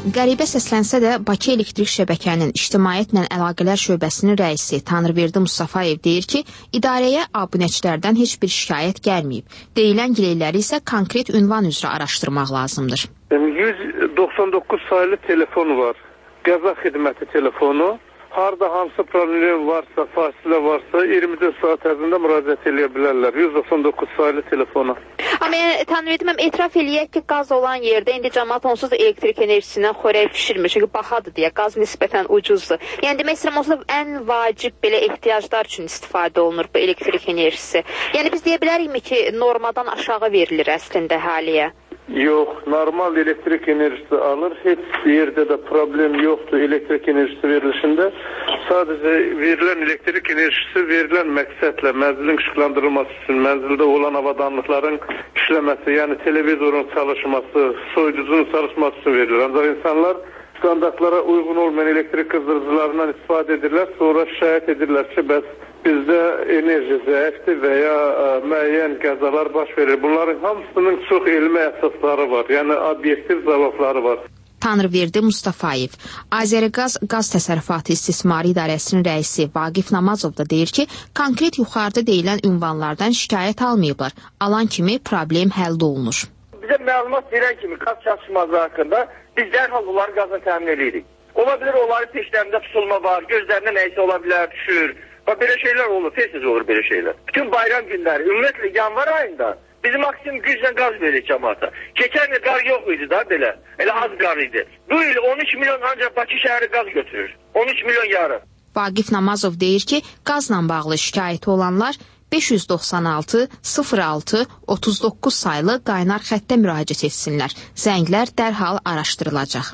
Qəribə səslənsə də Bakı Elektrik Şəbəkənin İctimaiyyətlə Əlaqələr Şöbəsinin rəisi Tanrıverdi Mustafayev deyir ki, idarəyə abunəçilərdən heç bir şikayət gəlməyib. Deyilən gileyləri isə konkret ünvan üzrə araşdırmaq lazımdır. yüz doxsan doqquz saylı telefon var. Qəza xidməti telefonu. Harda hansı problem varsa, fasilə varsa iyirmi dörd saat ərzində müraciət edə bilərlər. yüz doxsan doqquz saylı telefona. Amma yəni, Tanrıverdi müəllim, etiraf eləyək ki, qaz olan yerdə indi cəmaət onsuz da elektrik enerjisindən xörək pişirmir. Çünki bahadır deyə, qaz nisbətən ucuzdur. Yəni demək istəyirəm, onsuz da ən vacib belə ehtiyaclar üçün istifadə olunur bu elektrik enerjisi. Yəni biz deyə bilərikmi ki, normadan aşağı verilir əslində əhaliyə? Yox, normal elektrik enerjisi alır. Heç yerdə də problem yoxdur elektrik enerjisi verilişində. Sadəcə verilən elektrik enerjisi verilən məqsədlə mənzilin işıqlandırılması üçün, mənzildə olan avadanlıqların işləməsi, yəni televizorun çalışması, soyuducunun çalışması üçün verilir. Ancaq insanlar standartlara uyğun olmayan elektrik qızdırıcılarından istifadə edirlər, sonra şikayət edirlər ki, bəs bizdə enerji zəifdir və ya ə, müəyyən qəzalar baş verir. Bunların hamısının çox elmi əsasları var, yəni obyektiv cavabları var. Tanrıverdi Mustafayev, Azəriqaz Qaz Təsərrüfatı İstismarı İdarəsinin rəisi Vaqif Namazov da deyir ki, konkret yuxarıda deyilən ünvanlardan şikayət almayıblar. Alan kimi problem həll olunur. Bizə məlumat verən kimi qaz çatışmazlığı haqqında biz dərhal onları qazla təmin edirik. Ola bilər onların peşlərində tutulma var, gözlərinə nəysə ola bilər, düşür. Bax, belə şeylər olur, tez-tez olur belə şeylər. Bütün bayram günləri, ümumiyyətlə yanvar ayında bizim maksimum güclə qaz veririk cəmaata. Keçən il qar yox idi da belə, elə az qar idi. Bu il on üç milyon ancaq Bakı şəhəri qaz götürür, on üç milyon yarım. Vaqif Namazov deyir ki, qazla bağlı şikayəti olanlar beş yüz doxsan altı sıfır altı otuz doqquz saylı qaynar xəttə müraciət etsinlər. Zənglər dərhal araşdırılacaq.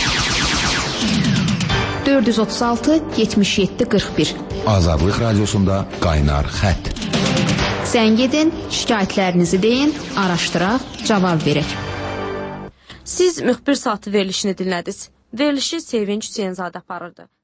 dörd yüz otuz altı yetmiş yeddi qırx bir Azadlıq Radiosunda qaynar xətt. Zəng edin, şikayətlərinizi deyin, araşdıraq, cavab verək. Siz müxbir saatı verilişini dinlədiniz. Verilişi Sevinç Hüseynzadə aparırdı.